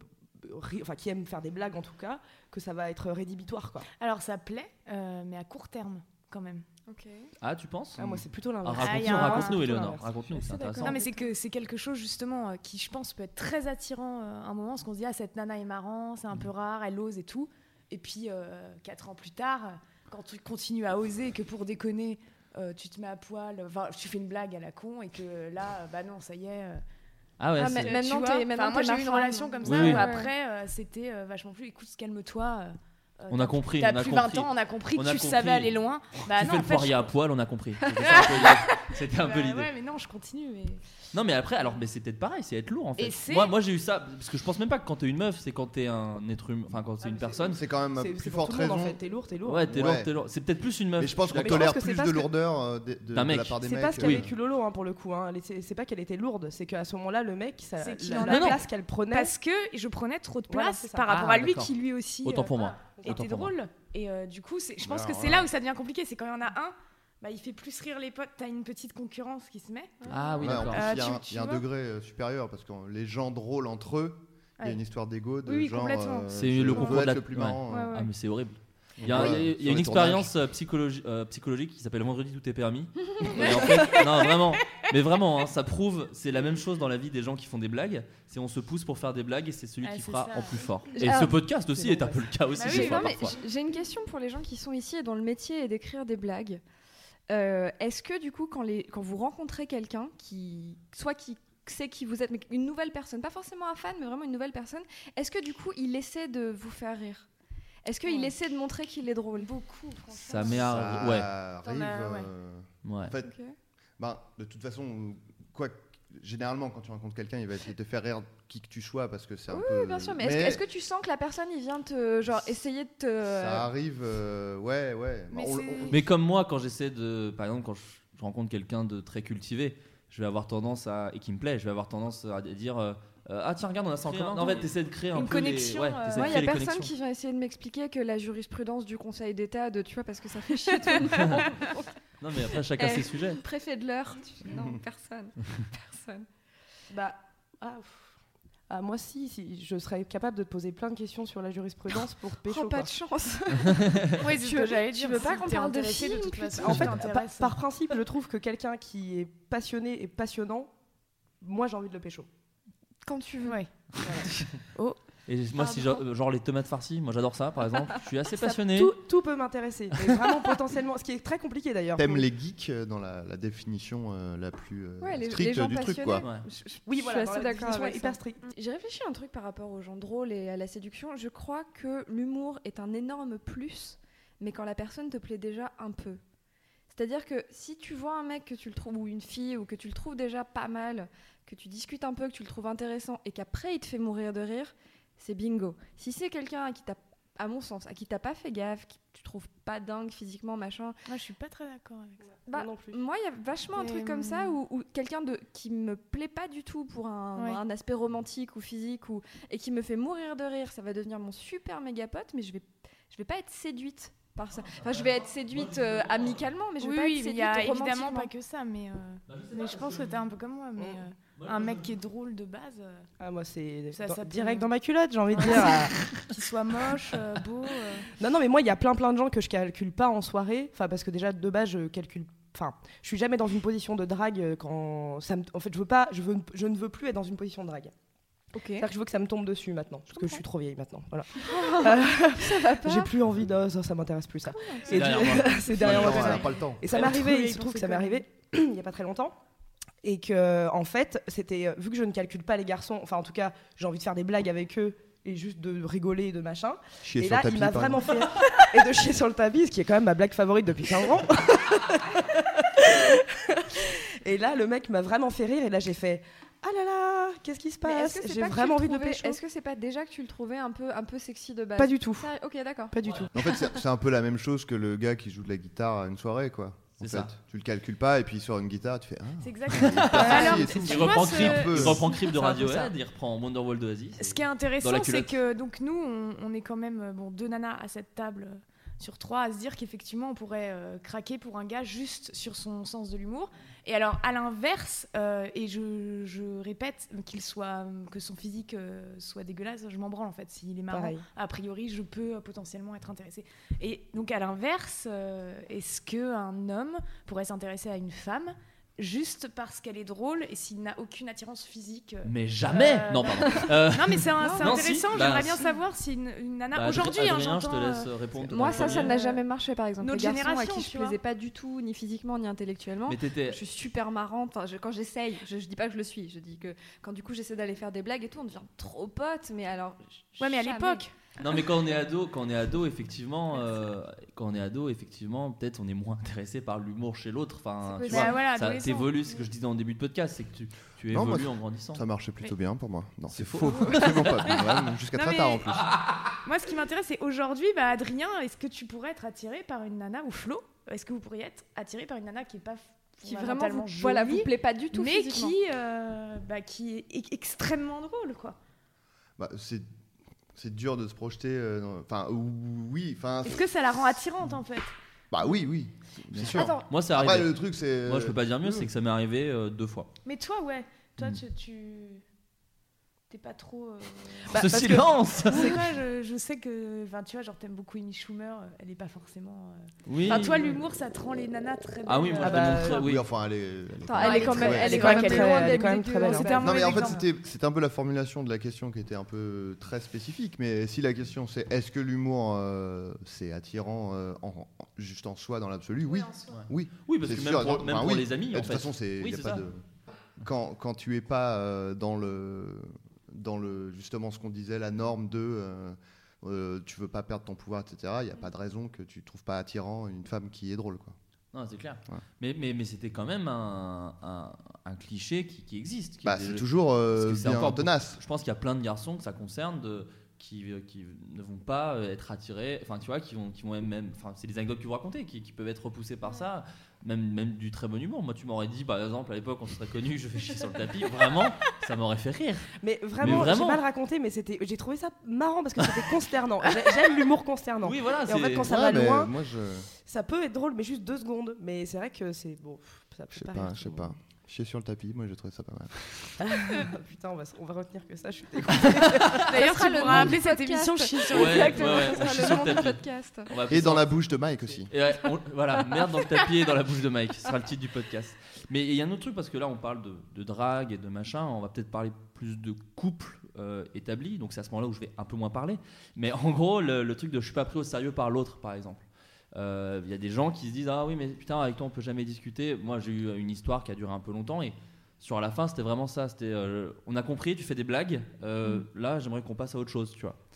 enfin, qui aime faire des blagues en tout cas, que ça va être rédhibitoire, quoi. Alors ça plaît, mais à court terme quand même. Ok. ah, tu penses Ah, moi, c'est plutôt Ah, l'inverse. il y a raconte-nous, un- raconte-nous, c'est Éléonore. l'inverse. Raconte-nous, Je c'est suis intéressant. d'accord. Non mais c'est que c'est quelque chose justement qui je pense peut être très attirant à un moment parce qu'on se dit ah cette nana est marrant, c'est un peu rare, elle ose et tout. Et puis 4 ans plus tard, quand tu continues à oser et que pour déconner tu te mets à poil, enfin tu fais une blague à la con et que là bah non ça y est. Ah ouais, Ah, c'est- mais maintenant, tu vois, t'es- maintenant, moi t'es j'ai ma eu une femme. relation comme ça Oui, oui. où après c'était vachement plus écoute calme-toi. On a compris, T'as on a plus compris. 20 ans, on a compris On que a tu compris. savais aller loin. Bah tu non fais en le fait, poirier à poil, on a compris. C'était un peu l'idée. Ouais mais non je continue mais Non mais après, alors mais c'est peut-être pareil, c'est être lourd en fait. Et c'est- Moi j'ai eu ça parce que je pense même pas que quand t'es une meuf, c'est quand t'es un être humain, enfin quand c'est une personne. C'est quand même C'est plus pour forte tout le monde, raison. en fait. T'es lourd, t'es lourd. Ouais, t'es Ouais. lourd, t'es lourd. C'est peut-être plus une meuf. Mais je pense qu'on Mais je tolère pense que c'est plus parce de que- lourdeur D'un de mec. la part des C'est mecs. pas ce qu'elle Oui. a vécu Lolo pour le coup. Hein. C'est pas qu'elle était lourde, c'est qu'à ce moment-là, le mec, C'est qu'il la en a- place qu'elle prenait. parce que je prenais trop de Voilà, place c'est ça. par rapport Ah, à lui d'accord. qui lui aussi Autant pour moi. Autant était pour moi. drôle et du coup je pense que Alors, c'est là où ça devient compliqué, c'est quand il y en a un bah, il fait plus rire les potes, t'as une petite concurrence qui se met. Ah oui, Ouais, en d'accord. plus, il y a un- tu il y a un vois. degré supérieur parce que les gens drôles entre eux, il y a Ouais. une histoire d'ego de Oui, genre. complètement. C'est je le veux concours être de la- le plus ouais. marrant. Ouais, ouais. Ah mais c'est horrible. Il y a, Ouais, il y a- il y a sur une les expérience psychologique qui s'appelle Vendredi tout est permis. Et en fait, non vraiment, mais vraiment, hein, ça prouve, c'est la même chose dans la vie des gens qui font des blagues. C'est on se pousse pour faire des blagues et c'est celui Ah, qui c'est fera ça. en plus fort. Et Alors, ce podcast aussi c'est est un bon, peu le cas aussi Bah des oui, fois Non, mais parfois. j'ai une question pour les gens qui sont ici et dont le métier est d'écrire des blagues. Est-ce que du coup, quand vous rencontrez quelqu'un qui sait qui vous êtes, mais une nouvelle personne, pas forcément un fan, mais vraiment une nouvelle personne, est-ce que du coup, il essaie de vous faire rire? Est-ce qu'il Ouais. essaie de montrer qu'il est drôle? Beaucoup, franchement. Ça m'est Ça arrivé. Ouais. arrive. T'en as- ouais. Ouais. En fait, Ok. de toute façon, généralement, quand tu rencontres quelqu'un, il va essayer de te faire rire qui que tu sois parce que c'est un peu. Oui, bien sûr, mais est-ce que tu sens que la personne, il vient essayer de te. Ça arrive, ouais. Mais On- c'est- on- Mais comme moi, quand j'essaie de, par exemple, quand je rencontre quelqu'un de très cultivé, je vais avoir tendance à, et qui me plaît, je vais avoir tendance à dire ah tiens regarde on a ça en commun. En fait t'essaies de créer un Une peu connexion, les, ouais, t'essaies de Moi, il y créer a les personne connexions. qui vient essayer de m'expliquer que la jurisprudence du Conseil d'État, tu vois, parce que ça fait chier tout le monde. Non mais après chacun Eh. ses sujets. Préfet de l'heure. Non, personne. Personne. Bah, moi, si, je serais capable de te poser plein de questions sur la jurisprudence pour pécho. Oh, pas quoi. de chance. Oui, c'est ce que j'allais dire. veux pas si qu'on t'es parle de intéressé, films, toute façon, En fait, ça t'intéresse. par principe, je trouve que quelqu'un qui est passionné et passionnant, moi, j'ai envie de le pécho. Quand tu veux. Ouais. Et moi si genre les tomates farcies, moi j'adore ça par exemple. Je suis assez passionné. Tout peut m'intéresser, mais vraiment potentiellement. Ce qui est très compliqué d'ailleurs. T'aimes les geeks dans la définition la plus Ouais, les stricte gens du truc, passionnés. quoi. Ouais. Oui, Je voilà, suis dans assez la d'accord définition avec hyper ça. stricte. J'ai réfléchi à un truc par rapport aux gens drôles et à la séduction. Je crois que l'humour est un énorme plus, mais quand la personne te plaît déjà un peu. C'est-à-dire que si tu vois un mec que tu le trouves, ou une fille, ou que tu le trouves déjà pas mal, que tu discutes un peu, que tu le trouves intéressant, et qu'après il te fait mourir de rire, c'est bingo. Si c'est quelqu'un à mon sens, à qui t'as pas fait gaffe, qui tu trouves pas dingue physiquement, machin. Moi, je suis pas très d'accord avec ça. Bah, non plus. Moi, il y a vachement un truc comme ça où quelqu'un qui me plaît pas du tout pour un aspect romantique ou physique et qui me fait mourir de rire, ça va devenir mon super méga pote, mais je vais pas être séduite par ça. Enfin, je vais être séduite amicalement, mais je vais pas être séduite romantiquement. Il y a évidemment pas que ça, mais je pense que t'es un peu comme moi, mais un mec qui est drôle de base. Moi, c'est ça direct dans ma culotte, j'ai envie de dire. Qu'il soit moche, beau. Non, mais moi, il y a plein de gens que je calcule pas en soirée. Enfin, parce que déjà, de base, je suis jamais dans une position de drague quand ça me... En fait, je ne veux plus être dans une position de drague. Ok. C'est-à-dire que je veux que ça me tombe dessus maintenant, parce que je suis trop vieille maintenant. Voilà. Ça va pas. J'ai plus envie de ça m'intéresse plus ça. C'est derrière moi. C'est derrière moi. On n'a pas le temps. Et ça m'est arrivé, il se trouve que ça m'est arrivé il y a pas très longtemps. Et que, en fait, c'était vu que je ne calcule pas les garçons, enfin, en tout cas, j'ai envie de faire des blagues avec eux et juste de rigoler et de machin. Chier et sur là, le tapis, il m'a par vraiment fait. Et de chier sur le tapis, ce qui est quand même ma blague favorite depuis 15 ans. Et là, le mec m'a vraiment fait rire. Et là, j'ai fait ah là là, qu'est-ce qui se passe? J'ai vraiment envie de le pécho. Est-ce que c'est pas déjà que tu le trouvais un peu sexy de base? Pas du tout. Ok, d'accord. Pas du tout. En fait, c'est un peu la même chose que le gars qui joue de la guitare à une soirée, quoi. C'est ça. Tu le calcules pas et puis sur une guitare, tu fais. C'est exactement. Alors, il reprend Creep de Radiohead, il reprend Wonderwall d'Oasis. Ce qui est intéressant, c'est que donc nous, on est quand même deux nanas à cette table sur 3 à se dire qu'effectivement on pourrait craquer pour un gars juste sur son sens de l'humour. Et alors à l'inverse, et je répète que son physique soit dégueulasse, je m'en branle en fait. S'il est marrant, pareil. A priori je peux potentiellement être intéressée. Et donc à l'inverse, est-ce qu'un homme pourrait s'intéresser à une femme juste parce qu'elle est drôle et s'il n'a aucune attirance physique? Mais jamais. Non, pardon. Non, mais c'est intéressant. Si, j'aimerais bien savoir si une nana aujourd'hui, Adrien, je te laisse répondre. Moi, ça n'a jamais marché, par exemple. Notre les garçons génération, à qui je plaisais pas du tout, ni physiquement, ni intellectuellement. Je suis super marrante. Enfin, quand j'essaye, je dis pas que je le suis. Je dis que quand du coup j'essaie d'aller faire des blagues et tout, on devient trop potes. Mais alors. Ouais, mais à l'époque. Non, mais quand on est ado, effectivement, peut-être on est moins intéressé par l'humour chez l'autre. Enfin, tu vois, ça t'évolue. Ce que je disais en début de podcast, c'est que tu évolues en grandissant. Ça marchait plutôt bien pour moi. Non, c'est faux. Absolument pas. Jusqu'à très tard en plus. Moi, ce qui m'intéresse, c'est aujourd'hui, Adrien, est-ce que tu pourrais être attiré par une nana, ou Flo, est-ce que vous pourriez être attiré par une nana qui est pas vraiment vous plaît pas du tout, mais physiquement. qui est extrêmement drôle, quoi. C'est dur de se projeter. Oui. Est-ce que ça la rend attirante en fait? Bah oui, bien sûr. Attends. Moi, ça arrive. Le truc, c'est. Moi, je peux pas dire mieux, c'est que ça m'est arrivé 2 fois. Mais toi, ouais. Toi, tu t'es pas trop. Ce silence. C'est quoi? Je sais que, tu vois, genre t'aimes beaucoup Amy Schumer. Elle est pas forcément. Oui. Toi, l'humour, ça te rend les nanas très belles. Ah oui, moi, je démontre très. Oui, enfin, elle est quand même très belle. Non, mais en fait, c'était un peu la formulation de la question qui était un peu très spécifique. Mais si la question c'est est-ce que l'humour c'est attirant juste en soi dans l'absolu? Oui. Oui, parce que même pour les amis. De toute façon, y a pas de. Quand tu es pas dans le justement ce qu'on disait, la norme de tu veux pas perdre ton pouvoir, etc. Il y a pas de raison que tu trouves pas attirant une femme qui est drôle, quoi. Non, c'est clair. Ouais. Mais c'était quand même un cliché qui existe. C'est toujours bien tenace. Je pense qu'il y a plein de garçons que ça concerne qui ne vont pas être attirés, enfin tu vois, qui vont même, enfin c'est des anecdotes que vous racontez, qui peuvent être repoussés par ça, même du très bon humour. Moi tu m'aurais dit par exemple à l'époque on se serait connus, je fais chier sur le tapis, vraiment ça m'aurait fait rire. Mais vraiment. J'ai mal raconté, mais j'ai trouvé ça marrant parce que c'était consternant. J'aime l'humour consternant. Oui voilà. Et en fait quand ça va loin, ça peut être drôle, mais juste 2 secondes. Mais c'est vrai que c'est bon, ça peut pas. Je sais pas. Chier sur le tapis, moi j'ai trouvé ça pas mal. Putain, on va retenir que ça, je suis dégoûtée. D'ailleurs, tu pourras appeler cette émission Chier sur le tapis. Ça sera le nom du podcast. Et dans la bouche de Mike aussi. Voilà, merde dans le tapis et dans la bouche de Mike. Ce sera le titre du podcast. Mais il y a un autre truc, parce que là on parle de drague et de machin, on va peut-être parler plus de couple établi, donc c'est à ce moment-là où je vais un peu moins parler. Mais en gros, le truc de je suis pas pris au sérieux par l'autre, par exemple. Y a des gens qui se disent ah oui mais putain avec toi on peut jamais discuter. Moi j'ai eu une histoire qui a duré un peu longtemps et sur la fin c'était vraiment ça, c'était on a compris, tu fais des blagues, là j'aimerais qu'on passe à autre chose, tu vois.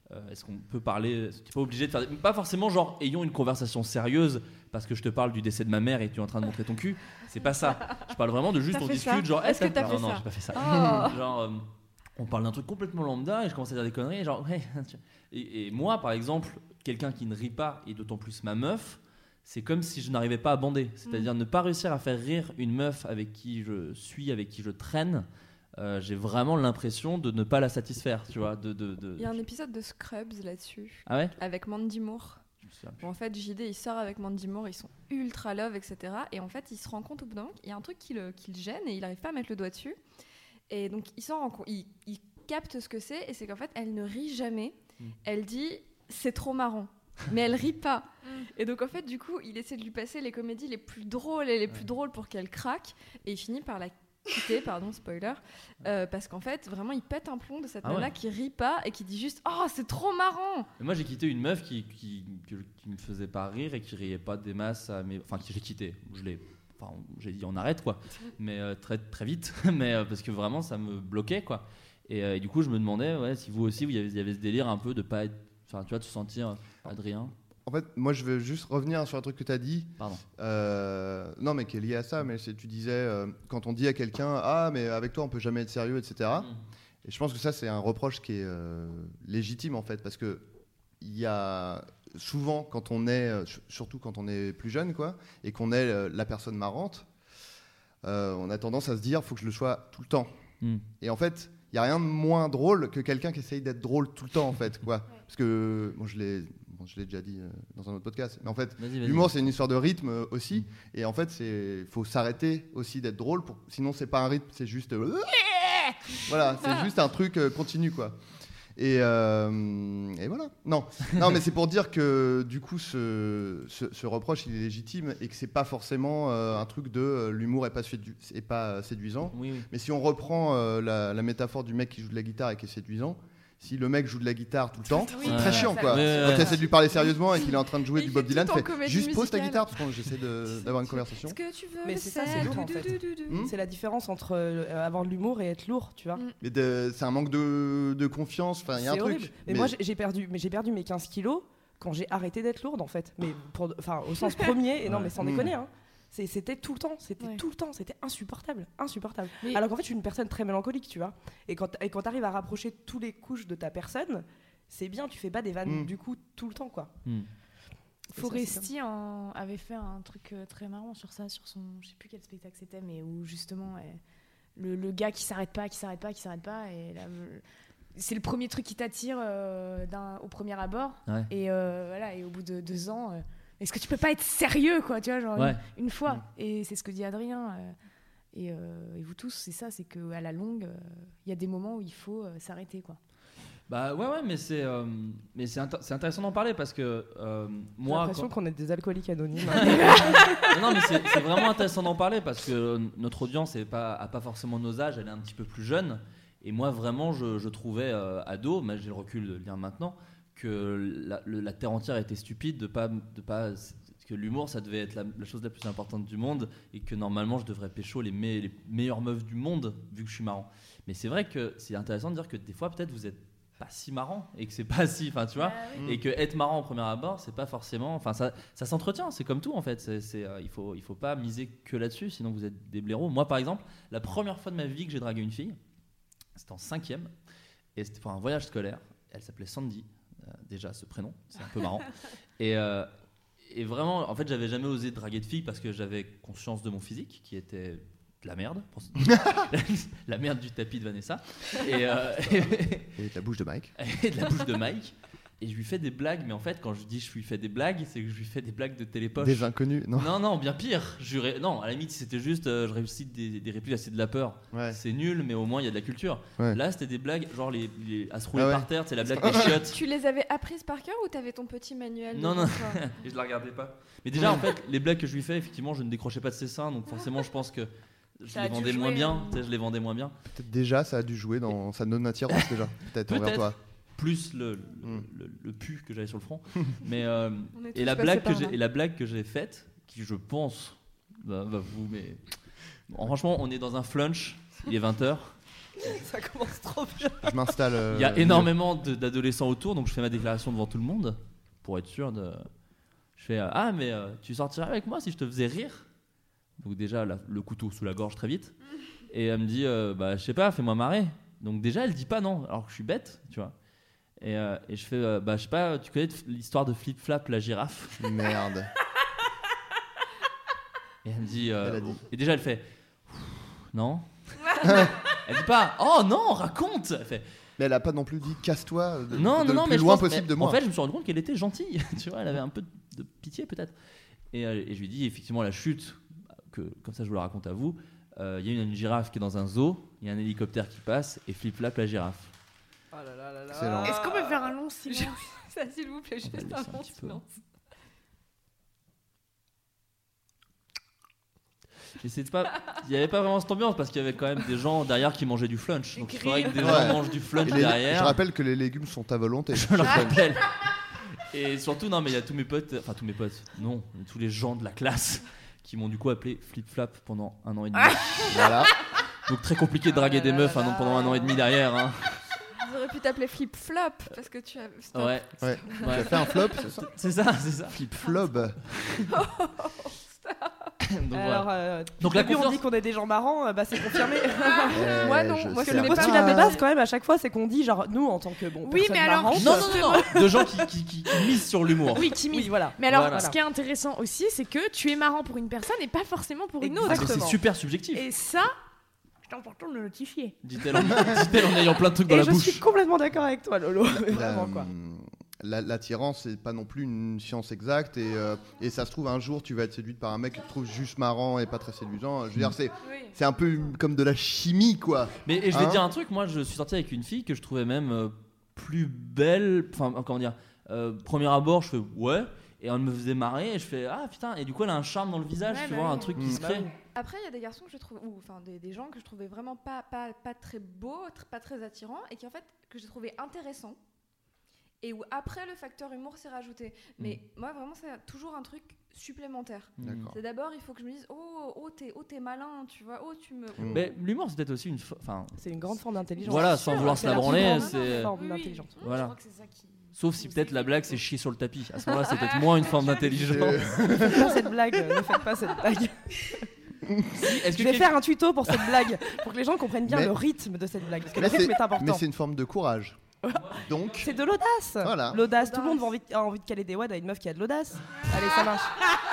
Est-ce qu'on peut parler, tu n'es pas obligé de faire, pas forcément genre ayons une conversation sérieuse parce que je te parle du décès de ma mère et tu es en train de montrer ton cul, c'est pas ça. Je parle vraiment de juste on discute genre est-ce que t'as fait ça? Non, j'ai pas fait ça. Oh. Genre on parle d'un truc complètement lambda et je commence à dire des conneries genre ouais. Et moi par exemple, quelqu'un qui ne rit pas et d'autant plus ma meuf, c'est comme si je n'arrivais pas à bander, c'est-à-dire ne pas réussir à faire rire une meuf avec qui je suis, avec qui je traîne. J'ai vraiment l'impression de ne pas la satisfaire, tu vois. Il y a un épisode de Scrubs là-dessus. Ah ouais? Avec Mandy Moore. Bon, en fait, JD il sort avec Mandy Moore, ils sont ultra love, etc. Et en fait, il se rend compte au bout d'un moment qu'il y a un truc qui le gêne et il n'arrive pas à mettre le doigt dessus. Et donc, il capte ce que c'est, et c'est qu'en fait, elle ne rit jamais. Elle dit c'est trop marrant, mais elle rit pas. Et donc, en fait, du coup, il essaie de lui passer les comédies les plus drôles et les plus drôles pour qu'elle craque, et il finit par la quitter, pardon, spoiler, parce qu'en fait, vraiment, il pète un plomb de cette nana qui rit pas et qui dit juste oh, c'est trop marrant. Et moi, j'ai quitté une meuf qui me faisait pas rire et qui riait pas des masses, enfin, j'ai quitté. J'ai dit on arrête quoi, mais très très vite, mais parce que vraiment ça me bloquait quoi. Et du coup, je me demandais si vous aussi, il y avait ce délire un peu de pas être, enfin, tu vois, de se sentir Adrien. En fait, moi, je veux juste revenir sur un truc que tu as dit. Pardon. Non, mais qui est lié à ça. Mais tu disais, quand on dit à quelqu'un « Ah, mais avec toi, on peut jamais être sérieux, etc. » Et je pense que ça, c'est un reproche qui est légitime, en fait. Parce qu'il y a souvent, quand on est, surtout quand on est plus jeune, quoi, et qu'on est la personne marrante, on a tendance à se dire « Faut que je le sois tout le temps. » Et en fait, il n'y a rien de moins drôle que quelqu'un qui essaye d'être drôle tout le temps, en fait. Quoi. Parce que, bon, je l'ai déjà dit dans un autre podcast, mais en fait, l'humour, c'est une histoire de rythme aussi. Et en fait, faut s'arrêter aussi d'être drôle. Sinon, c'est pas un rythme, c'est juste... voilà, c'est juste un truc continu, quoi. Et voilà. Non, mais c'est pour dire que du coup, ce reproche, il est légitime et que c'est pas forcément un truc de l'humour est pas séduisant. Oui. Mais si on reprend la métaphore du mec qui joue de la guitare et qui est séduisant, si le mec joue de la guitare tout le temps, c'est très chiant quoi. Quand tu essaies de lui parler sérieusement et qu'il est en train de jouer du Bob Dylan, juste pose ta guitare parce que j'essaie d'avoir une conversation. Ce que tu veux, mais c'est ça, c'est lourd en fait. C'est la différence entre avoir de l'humour et être lourd, tu vois. Mais c'est un manque de confiance, enfin il y a un truc. Mais moi j'ai perdu mes 15 kilos quand j'ai arrêté d'être lourde en fait. Mais au sens premier, et non mais sans déconner hein. C'était tout le temps, c'était insupportable. Mais... Alors qu'en fait, je suis une personne très mélancolique, tu vois. Et quand tu arrives à rapprocher tous les couches de ta personne, c'est bien, tu fais pas des vannes du coup tout le temps, quoi. Foresti avait fait un truc très marrant sur ça, sur son, je sais plus quel spectacle c'était, mais où justement le gars qui s'arrête pas, et là, c'est le premier truc qui t'attire au premier abord, et voilà, et au bout de 2 ans. Est-ce que tu peux pas être sérieux, quoi, tu vois, genre une fois. Et c'est ce que dit Adrien. Et vous tous, c'est ça, c'est qu'à la longue, il y a des moments où il faut s'arrêter, quoi. Bah ouais, mais c'est intéressant d'en parler parce que moi. J'ai l'impression qu'on est des alcooliques anonymes. Non, mais c'est vraiment intéressant d'en parler parce que notre audience a pas forcément nos âges, elle est un petit peu plus jeune. Et moi, vraiment, je trouvais ado, mais j'ai le recul de le dire maintenant, que la terre entière était stupide de pas que l'humour ça devait être la chose la plus importante du monde et que normalement je devrais pécho les meilleures meufs du monde vu que je suis marrant. Mais c'est vrai que c'est intéressant de dire que des fois peut-être vous êtes pas si marrant et que c'est pas si, enfin tu vois, et que être marrant au premier abord c'est pas forcément, enfin ça s'entretient, c'est comme tout en fait, il faut pas miser que là-dessus sinon vous êtes des blaireaux. Moi par exemple, la première fois de ma vie que j'ai dragué une fille, c'était en 5e et c'était pour un voyage scolaire. Elle s'appelait Sandy. Déjà ce prénom, c'est un peu marrant. Et vraiment, en fait, j'avais jamais osé draguer de filles parce que j'avais conscience de mon physique qui était de la merde, la merde du tapis de Vanessa. Et de la bouche de Mike. Et de la bouche de Mike. Et je lui fais des blagues, mais en fait, quand je dis je lui fais des blagues, c'est que je lui fais des blagues de télépoche. Des inconnus, non? Non, bien pire. Non, à la limite, si c'était juste, je réussis des répliques, c'est de la peur. Ouais. C'est nul, mais au moins il y a de la culture. Ouais. Là, c'était des blagues, genre à se rouler par terre, c'est la blague des chiottes. Tu les avais apprises par cœur ou t'avais ton petit manuel? Non. Et je la regardais pas. Mais déjà, en fait, les blagues que je lui fais, effectivement, je ne décrochais pas de ses seins, donc forcément, je pense que je les vendais moins bien. Je les vendais moins bien. Peut-être déjà, ça a dû jouer dans sa non-attirance déjà. Peut-être envers toi. Plus le pu que j'avais sur le front. Mais et la blague que j'ai faite, qui je pense va vous, mais bon, franchement, on est dans un flunch, il est 20h Ça commence trop bien. Je m'installe. Il y a énormément d'adolescents autour, donc je fais ma déclaration devant tout le monde pour être sûr de. Je fais ah mais tu sortirais avec moi si je te faisais rire. Donc déjà le couteau sous la gorge très vite. Et elle me dit bah je sais pas, fais-moi marrer. Donc déjà elle dit pas non, alors que je suis bête, tu vois. Et je fais bah je sais pas, tu connais l'histoire de Flip Flap la girafe? Merde. Et elle me dit, Elle a dit. et déjà elle fait non. Elle dit pas oh non raconte. Elle fait Mais elle a pas non plus dit casse-toi non le plus mais loin je pense, possible de moi. En fait je me suis rendu compte qu'elle était gentille. Tu vois, elle avait un peu de pitié peut-être. Et je lui dis effectivement la chute, que comme ça je vous la raconte à vous. Il y a une girafe qui est dans un zoo, il y a un hélicoptère qui passe et Flip Flap la girafe. Oh là là là là. Excellent. Est-ce qu'on peut faire un long silence? Ça, s'il vous plaît, juste va le un laisser un long petit peu. silence. Il n'y avait pas vraiment cette ambiance parce qu'il y avait quand même des gens derrière qui mangeaient du flunch. Donc il faudrait que des Ouais. gens mangent du flunch Je derrière. rappelle que les légumes sont à volonté. Je le rappelle. Et surtout, non, mais il y a tous mes potes, non, tous les gens de la classe qui m'ont du coup appelé Flip Flap pendant 1 an et demi. Voilà. Donc très compliqué de draguer des meufs pendant 1 an et demi derrière. Hein. Ils auraient pu t'appeler Flip Flop parce que tu as. Stop. Ouais. Ouais. Tu as fait un flop, c'est ça? C'est ça. Flip flop. Donc, Alors, voilà. donc Donc, la on confiance- dit qu'on est des gens marrants, bah c'est confirmé. Moi, non. je Moi, sais je Le l'ai pas. postulat de base quand même à chaque fois, c'est qu'on dit genre nous en tant que Oui, personnes mais alors- marrantes. Non. De gens qui misent sur l'humour. Oui, timide. Oui, voilà. Mais alors, Voilà. ce qui est intéressant aussi, c'est que tu es marrant pour une personne et pas forcément pour une autre. Ah, mais c'est Exactement. super subjectif. Et ça, c'est important de le notifier. Dit-elle en ayant plein de trucs dans Et la je bouche. suis complètement d'accord avec toi, Lolo. Mais vraiment quoi. L'attirance, c'est pas non plus une science exacte et ça se trouve un jour tu vas être séduite par un mec que tu trouves juste marrant et pas très séduisant. Je veux dire, c'est un peu comme de la chimie quoi. Mais et je vais Hein te dire un truc, moi je suis sorti avec une fille que je trouvais même plus belle, enfin comment dire, premier abord je fais ouais, et elle me faisait marrer et je fais ah putain, et du coup elle a un charme dans le visage, Ouais, tu bah vois, oui. un truc qui se crée. Après, il y a des garçons que je trouve, ou enfin des gens que je trouvais vraiment pas très beaux, pas très attirants, et qui en fait que j'ai trouvé intéressants. Et où après le facteur humour s'est rajouté. Mais moi vraiment c'est toujours un truc supplémentaire. D'accord. C'est d'abord il faut que je me dise t'es malin, tu vois, tu me. Mais l'humour c'est peut-être aussi enfin C'est une grande forme d'intelligence. voilà, sans vouloir se la branler, c'est forme d'intelligence. Voilà. Je crois que c'est ça qui. sauf si peut-être la blague c'est chier sur le tapis. À ce moment-là, c'est peut-être moins une forme d'intelligence. Ne faites pas cette blague. Ne faites pas cette blague. Est-ce Je vais faire un tuto pour cette blague, pour que les gens comprennent bien Mais- le rythme de cette blague, parce que Mais le rythme est mais important. c'est une forme de courage. Donc, C'est de l'audace. Voilà. L'audace. Tout le monde a envie de caler des wads à une meuf qui a de l'audace. Allez, ça marche.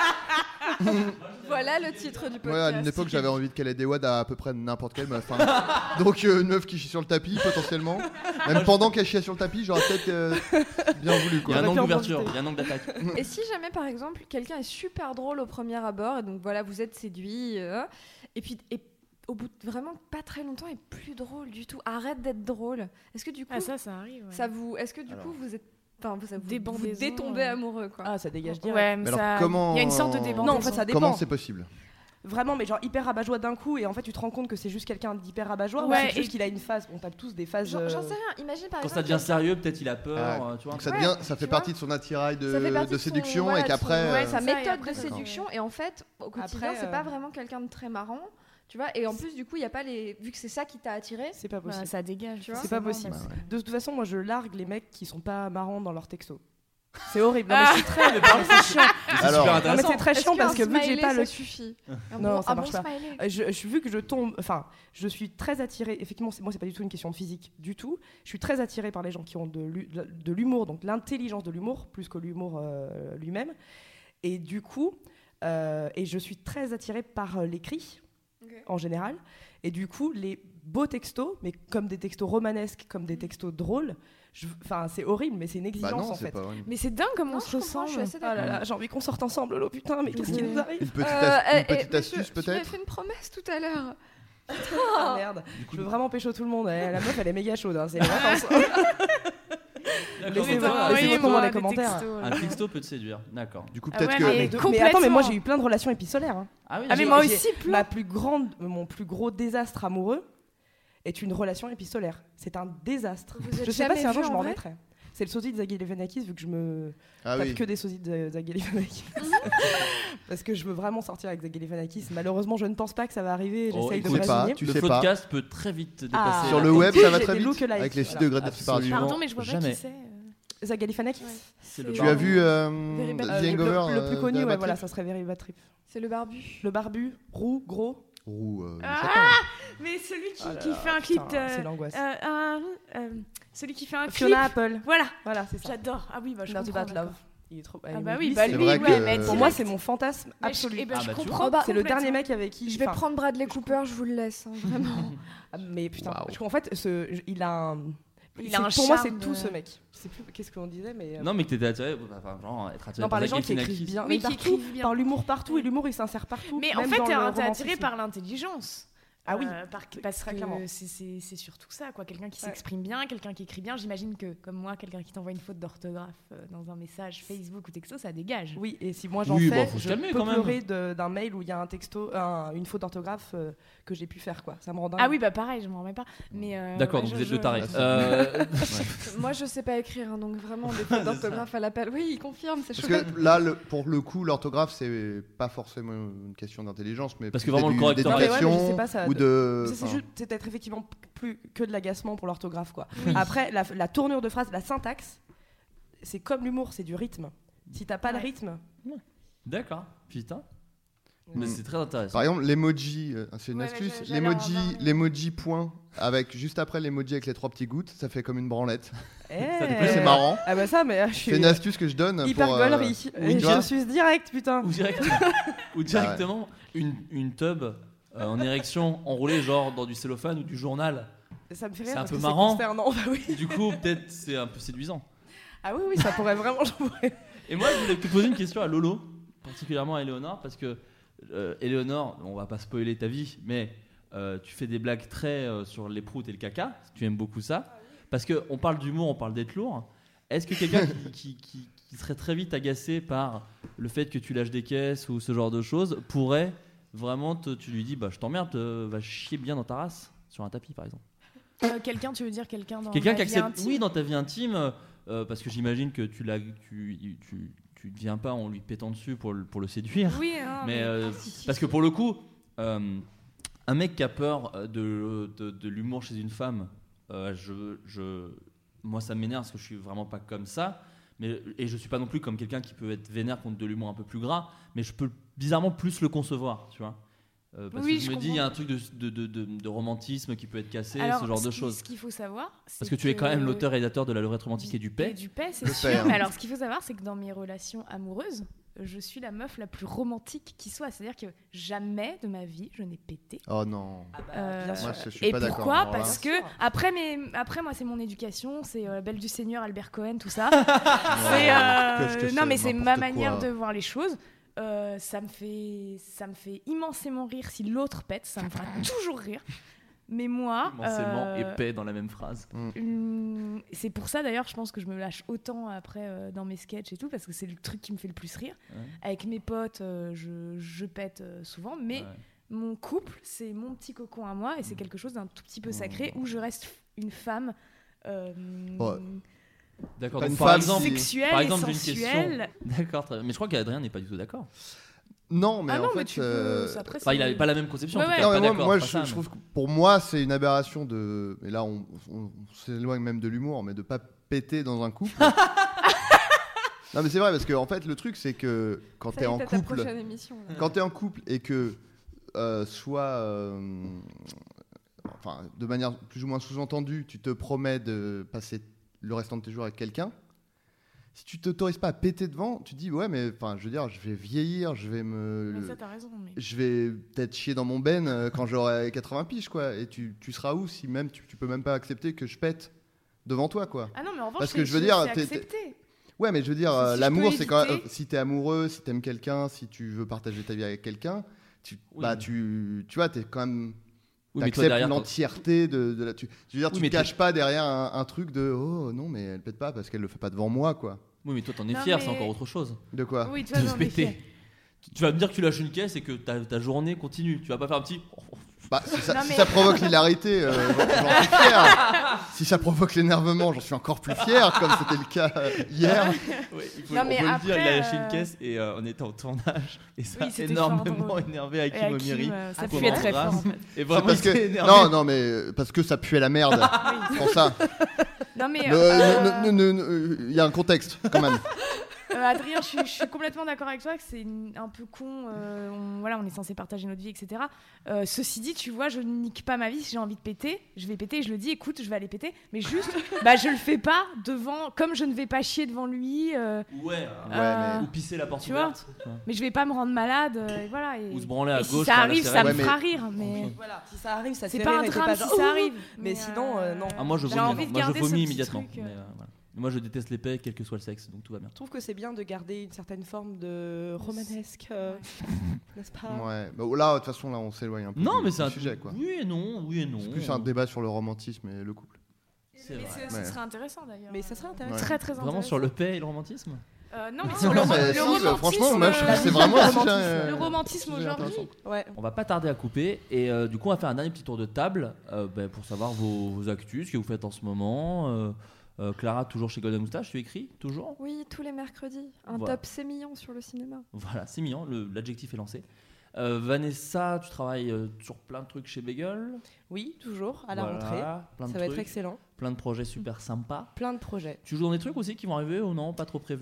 Voilà le titre du podcast. ouais, à une époque, j'avais envie de caler des wads à peu près n'importe quelle meuf. Hein. Donc, une meuf qui chie sur le tapis, potentiellement. Même pendant qu'elle chiait sur le tapis, j'aurais peut-être bien voulu Il y a quoi. un aurait angle pu en d'ouverture, profiter. il y a un angle d'attaque. Et si jamais par exemple quelqu'un est super drôle au premier abord et donc voilà vous êtes séduit et puis au bout de vraiment pas très longtemps est plus drôle du tout, arrête d'être drôle. Est-ce que du coup Ah, ça arrive. Ouais. ça vous est-ce que du coup vous êtes enfin vous Débandaison, détombez amoureux quoi. Ah, ça dégage direct. Ouais, mais Mais alors, ça. comment- Il y a une sorte de débandaison. Non, en fait, ça dépend. Comment c'est possible? Vraiment, mais genre hyper rabat-joie d'un coup, et en fait, tu te rends compte que c'est juste quelqu'un d'hyper rabat-joie. Ouais, ou c'est juste et- qu'il a une phase. On tape tous des phases. J'en sais rien, imagine par Quand exemple ça devient sérieux, peut-être il a peur, Ah, tu vois. Donc ça, Ouais, devient, ça tu fait vois. partie de son attirail Ça fait partie de de son- séduction voilà, et de qu'après. son- ouais, sa ça, et méthode après, de d'accord. séduction et en fait au quotidien Après, c'est pas vraiment quelqu'un de très marrant, tu vois, et en plus du coup il y a pas les vu que c'est ça qui t'a attiré. C'est pas possible. Bah, ça dégage. Tu vois, C'est pas forcément, possible. parce- De toute façon, moi, je largue les mecs qui sont pas marrants dans leurs textos. C'est horrible. Non, Ah. mais je suis très. C'est chiant. C'est Alors- super Non, mais intéressant. c'est très chiant parce que vu que j'ai pas ça le. suffit. Non, ça marche pas. Smiley. Vu que je tombe, enfin, je suis très attirée. Effectivement, moi, c'est pas du tout une question de physique du tout. Je suis très attirée par les gens qui ont de l'humour, donc l'intelligence de l'humour plus que l'humour lui-même. Et du coup, et je suis très attirée par l'écrit en général. Et du coup, les beaux textos, mais comme des textos romanesques, comme des textos drôles. Enfin, c'est horrible, mais c'est une Bah exigence non, en c'est fait. pas vrai. Mais c'est dingue comme Non, on je se comprends, je suis ressemble. assez Ah là d'accord. là, j'ai envie qu'on sorte ensemble, Lolo, putain, mais qu'est-ce qui nous arrive? Une petite, Euh, une petite monsieur, astuce tu m'avais peut-être. fait une promesse tout à l'heure. Ah merde, je veux vraiment pécho tout le monde. La meuf, elle est méga chaude, hein, c'est les vacances. D'accord. Laissez-moi- Ah, laissez-moi oui, dans Envoyez-moi les des commentaires. textos, Un là. texto peut te séduire, d'accord. Du coup, Ah peut-être ouais, que. mais- Mais attends, Complètement. mais moi j'ai eu plein de relations épistolaires. Hein. Ah oui, Ah, mais j'ai- moi j'ai- aussi, plein. Mon plus gros désastre amoureux est une relation épistolaire. C'est un désastre. Vous êtes Je sais pas jamais si un jour vus je en m'en vrai remettrai. C'est le sosie de Zag Galifianakis, vu que je me tape que des sosies de Zag Galifianakis. Parce que je veux vraiment sortir avec Zag Galifianakis. Malheureusement, je ne pense pas que ça va arriver. J'essaye de m'imaginer. Le podcast peut très vite dépasser. Sur le web, ça va très vite. Avec les filles de Grade Séparation. Pardon, mais je vois pas qui c'est. Zag Galifianakis. Tu as vu The Hangover le plus connu, ouais, voilà, ça serait Very Bad Trip. C'est le barbu. Le barbu, roux, gros. Mais celui qui fait un clip. C'est l'angoisse. Celui qui fait un clip. Fiona Apple. Voilà, c'est ça. J'adore. Ah oui, bah je comprends. Bad Love. Il est trop. Ah bah oui, c'est vrai que pour moi c'est mon fantasme absolu. Je comprends. C'est le dernier mec avec qui je vais prendre Bradley Cooper, je vous le laisse, vraiment. Mais putain, parce qu'en fait, il a un. Pour moi, c'est tout ce mec. Je sais plus qu'est-ce qu'on disait, mais. Non, mais que t'étais attiré, genre être attiré par les gens qui écrivent bien, oui, qui écrivent bien, par l'humour partout, et l'humour il s'insère partout. Mais en fait, t'es attiré par l'intelligence. Ah oui, parce que c'est surtout ça, quoi. Quelqu'un qui s'exprime bien, quelqu'un qui écrit bien. J'imagine que, comme moi, quelqu'un qui t'envoie une faute d'orthographe dans un message Facebook ou texto, ça dégage. Oui, et si moi j'en fais, je peux pleurer d'un mail où il y a un texto, une faute d'orthographe que j'ai pu faire, quoi. Ça me rend dingue. Ah oui, bah pareil, je m'en remets pas. Mais d'accord, donc vous êtes deux tarés. Moi, je sais pas écrire, donc vraiment des fautes d'orthographe à l'appel. Oui, il confirme, c'est chaud. Parce que là, pour le coup, l'orthographe, c'est pas forcément une question d'intelligence, mais parce que vraiment le correcteur ou de. C'est peut-être effectivement plus que de l'agacement pour l'orthographe, quoi. Oui. Après, la tournure de phrase, la syntaxe, c'est comme l'humour, c'est du rythme. Si t'as pas le rythme. D'accord, putain. Mais c'est très intéressant. Par exemple, l'emoji, c'est une astuce. L'emoji point, avec juste après l'emoji avec les 3 petits gouttes, ça fait comme une branlette. C'est marrant. Ah bah ça, mais c'est une astuce que je donne. Hyper gaulerie. Je suis direct, putain. Ou directement une tub. En érection, enroulée genre dans du cellophane ou du journal. Ça me fait rire. C'est un peu marrant. Bah oui. Du coup, peut-être c'est un peu séduisant. Ah oui, ça pourrait vraiment. Et moi, je voulais te poser une question à Lolo, particulièrement à Éléonore, parce que Éléonore, on va pas spoiler ta vie, mais tu fais des blagues très sur les proutes et le caca. Tu aimes beaucoup ça. Parce qu'on parle d'humour, on parle d'être lourd. Est-ce que quelqu'un qui serait très vite agacé par le fait que tu lâches des caisses ou ce genre de choses pourrait vraiment tu lui dis je t'emmerde, va chier bien dans ta race sur un tapis par exemple. Quelqu'un, tu veux dire quelqu'un dans quelqu'un ta qui vie accepte intime. Oui, dans ta vie intime, parce que j'imagine que tu ne viens pas en lui pétant dessus pour le séduire. Oui, mais parce que pour le coup un mec qui a peur de l'humour chez une femme, moi ça m'énerve parce que je suis vraiment pas comme ça. Et je suis pas non plus comme quelqu'un qui peut être vénère contre de l'humour un peu plus gras, mais je peux bizarrement plus le concevoir, tu vois. Parce que je me dis, il y a un truc de romantisme qui peut être cassé, ce genre de choses. Ce qu'il faut savoir, parce que tu es quand même l'auteur-réalisateur de La Lorette romantique et du Paix. Et du Paix, c'est sûr. Mais alors, ce qu'il faut savoir, c'est que dans mes relations amoureuses, je suis la meuf la plus romantique qui soit. C'est-à-dire que jamais de ma vie, je n'ai pété. Oh non. Bien sûr. Moi, je suis et pas d'accord. Pourquoi ? Parce que après, moi, c'est mon éducation, c'est Belle du Seigneur, Albert Cohen, tout ça. Non, mais c'est ma manière de voir les choses. Ça me fait immensément rire si l'autre pète, ça me fera toujours rire. Mais moi, immensément épais dans la même phrase. C'est pour ça d'ailleurs, je pense que je me lâche autant après dans mes sketchs et tout, parce que c'est le truc qui me fait le plus rire. Avec mes potes, je pète souvent, mais mon couple, c'est mon petit cocon à moi, et c'est quelque chose d'un tout petit peu sacré où je reste une femme. D'accord, donc par exemple, sexuelle, par exemple, et sensuelle. D'accord, mais je crois qu'Adrien n'est pas du tout d'accord. Non, mais en fait, il n'avait pas la même conception. Ouais, en tout cas, moi, je trouve que pour moi, c'est une aberration de. Et là, on s'éloigne même de l'humour, mais de pas péter dans un couple. Non, mais c'est vrai parce que en fait, le truc, c'est que quand t'es en couple, et que enfin, de manière plus ou moins sous-entendue, tu te promets de passer le restant de tes jours avec quelqu'un. Si tu t'autorises pas à péter devant, tu te dis ouais, mais enfin, je veux dire, je vais vieillir, je vais peut-être chier dans mon quand j'aurai 80 piges, quoi. Et tu seras où si même tu peux même pas accepter que je pète devant toi, quoi. Ah non, mais en revanche, parce que je veux dire, accepté. Ouais, mais je veux dire, l'amour, c'est quand même, si t'es amoureux, si t'aimes quelqu'un, si tu veux partager ta vie avec quelqu'un, tu vois, t'es quand même. T'acceptes l'entièreté de la. Je veux dire, tu ne caches pas derrière un truc de oh non, mais elle pète pas parce qu'elle le fait pas devant moi, quoi. Oui, mais toi t'en es fier, c'est encore autre chose. De quoi? Oui, toi t'en es fier. Tu vas me dire que tu lâches une caisse et que ta journée continue. Tu vas pas faire un petit. Si ça provoque l'hilarité, j'en suis fier. Si ça provoque l'énervement, j'en suis encore plus fier, comme c'était le cas hier. Oui, on peut le dire, il a lâché une caisse et on était en tournage et ça a énormément énervé Hakim Omiri. Ça puait très fort en fait. Et vraiment, parce que énervé. non, mais parce que ça puait la merde. Pour ça. Non mais il y a un contexte quand même. Adrien, je suis complètement d'accord avec toi que c'est un peu con. On est censé partager notre vie, etc. Ceci dit, tu vois, je nique pas ma vie. Si j'ai envie de péter, je vais péter. Je le dis, écoute, je vais aller péter. Mais juste, je le fais pas devant. Comme je ne vais pas chier devant lui. Ou pisser la porte ouverte. Mais je vais pas me rendre malade. Et voilà. Ou se branler à gauche. Si ça arrive, ça me fera rire. Mais voilà, si ça arrive, ça c'est pas un drame si ça arrive. Mais sinon, non. Moi, je vomis immédiatement. Moi, je déteste les paix, quel que soit le sexe, donc tout va bien. Je trouve que c'est bien de garder une certaine forme de romanesque, n'est-ce pas? Ouais. Là, de toute façon, là, on s'éloigne un peu du sujet, quoi. Oui et non. C'est plus un débat sur le romantisme et le couple. Ce serait intéressant d'ailleurs. Mais ça serait intéressant. Ouais. Très intéressant. Vraiment sur le paix et le romantisme. Non, mais sur le romantisme. Franchement, moi, c'est vraiment le romantisme aujourd'hui. Ouais. On va pas tarder à couper et du coup, on va faire un dernier petit tour de table pour savoir vos actus, ce que vous faites en ce moment. Clara, toujours chez Golden Moustache, tu écris toujours? Oui, tous les mercredis. Un top sémillant sur le cinéma. Voilà, sémillant, l'adjectif est lancé. Vanessa, tu travailles sur plein de trucs chez Bagel? Oui, toujours, à la rentrée. Ça va être excellent. Plein de projets super sympas. Plein de projets. Tu joues dans des trucs aussi qui vont arriver ou non? Pas trop prévu?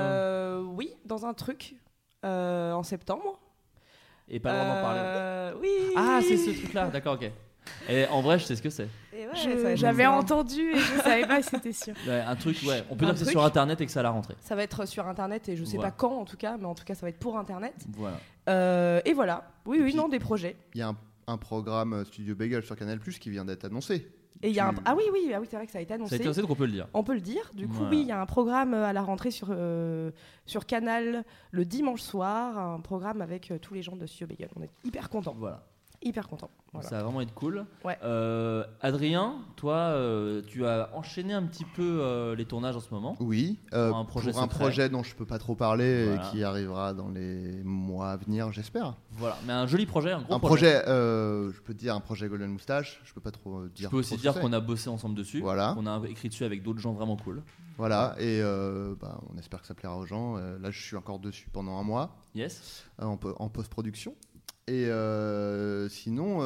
Oui, dans un truc en septembre. Et pas le droit d'en parler? Oui. Ah, c'est ce truc-là, d'accord, ok. Et en vrai, je sais ce que c'est. J'avais entendu et je savais pas si c'était sûr. Un truc, on peut dire que c'est sur internet et que ça à la rentrée. Ça va être sur internet et je sais pas quand en tout cas, mais en tout cas ça va être pour internet. Voilà. Et voilà. Oui, non, des projets. Il y a un programme Studio Bagel sur Canal+ qui vient d'être annoncé. Et il y a ah oui, c'est vrai que ça a été annoncé. Ça a été annoncé, donc on peut le dire. On peut le dire. Du coup, oui, il y a un programme à la rentrée sur Canal le dimanche soir, un programme avec tous les gens de Studio Bagel. On est hyper contents. Voilà. Hyper content. Voilà. Ça va vraiment être cool. Ouais. Adrien, toi, tu as enchaîné un petit peu les tournages en ce moment. Oui, pour un projet dont je peux pas trop parler et qui arrivera dans les mois à venir, j'espère. Voilà, mais un joli projet, un gros projet. Je peux te dire un projet Golden Moustache. Je peux pas trop dire. Je peux aussi dire qu'on a bossé ensemble dessus. Voilà. Qu'on a écrit dessus avec d'autres gens vraiment cool. Voilà, et on espère que ça plaira aux gens. Là, je suis encore dessus pendant un mois. Yes. En post-production. Et sinon,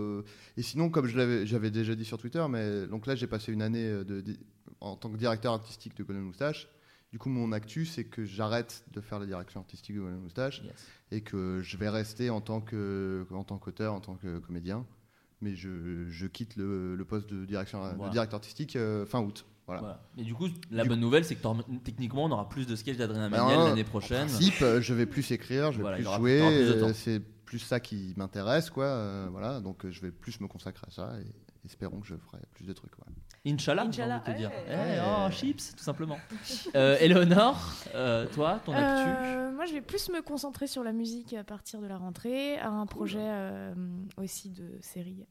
comme j'avais déjà dit sur Twitter, mais donc là j'ai passé une année en tant que directeur artistique de Golden Moustache. Du coup, mon actu, c'est que j'arrête de faire la direction artistique de Golden Moustache et que je vais rester en tant qu'auteur, en tant que comédien. Mais je quitte le poste de directeur artistique fin août. Voilà. Et du coup, bonne nouvelle, c'est que techniquement, on aura plus de sketchs d'Adrien Méniel l'année prochaine. En principe, je vais plus écrire, je vais plus jouer. C'est plus ça qui m'intéresse, quoi. Voilà, donc je vais plus me consacrer à ça et espérons que je ferai plus de trucs. Inch'Allah, j'ai envie de te dire. Chips, tout simplement. Éléonore, toi, ton actu? Moi, je vais plus me concentrer sur la musique à partir de la rentrée. Un projet aussi de série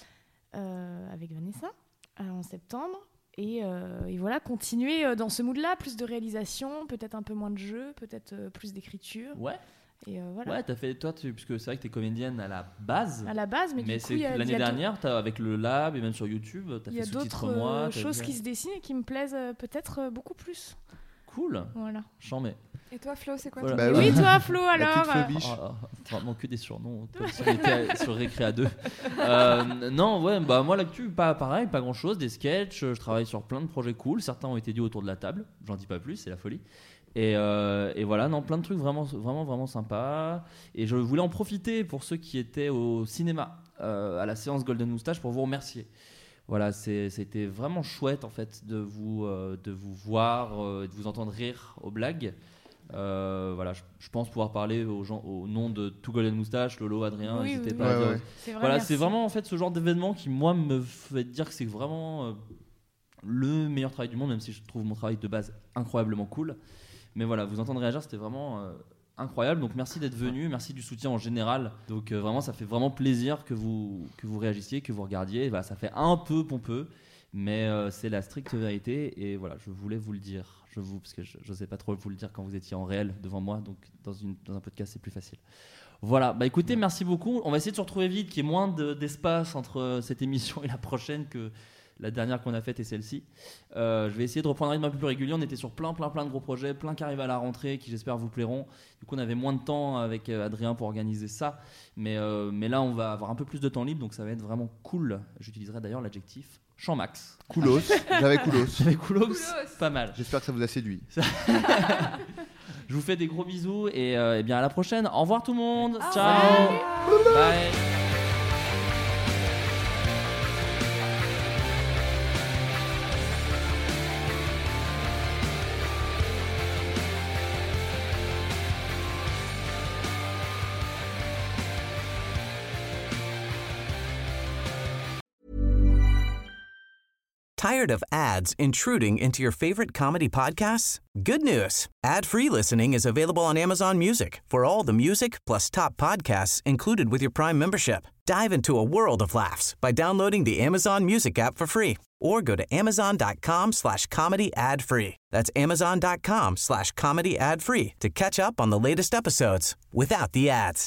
avec Vanessa en septembre. Et voilà, continuer dans ce mood-là, plus de réalisation, peut-être un peu moins de jeu, peut-être plus d'écriture. Ouais. Et voilà. Ouais, t'as fait puisque c'est vrai que t'es comédienne à la base. À la base, mais du coup, l'année dernière, avec le lab et même sur YouTube, t'as fait sous-titre moi. Il y a d'autres choses qui se dessinent et qui me plaisent peut-être beaucoup plus. Cool. Voilà. J'en mets. Et toi, Flo, c'est quoi Oui, toi, Flo, alors vraiment que des surnoms sur Récré à 2. Non, moi, l'actu, pareil, pas grand-chose. Des sketchs, je travaille sur plein de projets cool. Certains ont été dit autour de la table. J'en dis pas plus, c'est la folie. Et voilà, plein de trucs vraiment, vraiment, vraiment sympas. Et je voulais en profiter pour ceux qui étaient au cinéma à la séance Golden Moustache pour vous remercier. Voilà, c'était vraiment chouette en fait de vous voir, de vous entendre rire aux blagues. Voilà, je pense pouvoir parler aux gens au nom de tout Golden Moustache, Lolo, Adrien, n'hésitez pas à dire. Voilà, c'est vraiment en fait ce genre d'événement qui moi me fait dire que c'est vraiment le meilleur travail du monde, même si je trouve mon travail de base incroyablement cool. Mais voilà, vous entendre réagir, c'était vraiment incroyable. Donc merci d'être venu, merci du soutien en général. Donc vraiment, ça fait vraiment plaisir que vous réagissiez, que vous regardiez. Voilà, ça fait un peu pompeux, mais c'est la stricte vérité. Et voilà, je voulais vous le dire. Parce que je n'osais pas trop vous le dire quand vous étiez en réel devant moi. Donc dans un podcast, c'est plus facile. Voilà, écoutez, merci beaucoup. On va essayer de se retrouver vite, qu'il y ait moins d'espace entre cette émission et la prochaine, que La dernière qu'on a faite est celle-ci. Je vais essayer de reprendre un rythme un peu plus régulier. On était sur plein de gros projets, plein qui arrivent à la rentrée, qui j'espère vous plairont. Du coup, on avait moins de temps avec Adrien pour organiser ça. Mais là, on va avoir un peu plus de temps libre, donc ça va être vraiment cool. J'utiliserai d'ailleurs l'adjectif champ max. Coolos. J'avais coolos. Pas mal. J'espère que ça vous a séduit. Je vous fais des gros bisous et bien à la prochaine. Au revoir tout le monde. Ciao. Bye. Tired of ads intruding into your favorite comedy podcasts? Good news. Ad-free listening is available on Amazon Music for all the music plus top podcasts included with your Prime membership. Dive into a world of laughs by downloading the Amazon Music app for free or go to amazon.com/comedy ad-free. That's amazon.com/comedy ad-free to catch up on the latest episodes without the ads.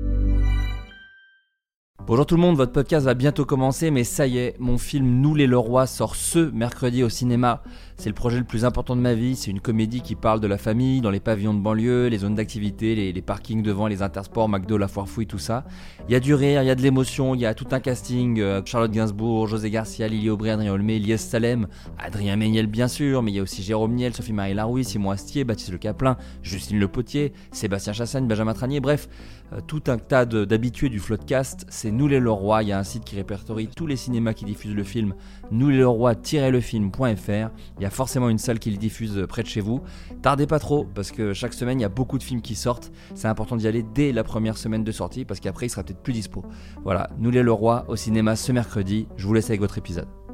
Bonjour tout le monde, votre podcast va bientôt commencer, mais ça y est, mon film Nous les Leroy sort ce mercredi au cinéma. C'est le projet le plus important de ma vie, c'est une comédie qui parle de la famille, dans les pavillons de banlieue, les zones d'activité, les parkings devant, les intersports, McDo, la foire fouille, tout ça. Il y a du rire, il y a de l'émotion, il y a tout un casting, Charlotte Gainsbourg, José Garcia, Lily Aubry, Adrien Olmé, Lies Salem, Adrien Méniel bien sûr, mais il y a aussi Jérôme Niel, Sophie-Marie Larouille, Simon Astier, Baptiste Le Caplin, Justine Le Potier, Sébastien Chassagne, Benjamin Tranier, bref, tout un tas d'habitués du Floodcast. C'est Nous les Leroy, il y a un site qui répertorie tous les cinémas qui diffusent le film, nousleroy-lefilm.fr. Il y a forcément une salle qui le diffuse près de chez vous. Tardez pas trop, parce que chaque semaine il y a beaucoup de films qui sortent. C'est important d'y aller dès la première semaine de sortie, parce qu'après il sera peut-être plus dispo. Voilà, Nous les Leroy au cinéma ce mercredi. Je vous laisse avec votre épisode.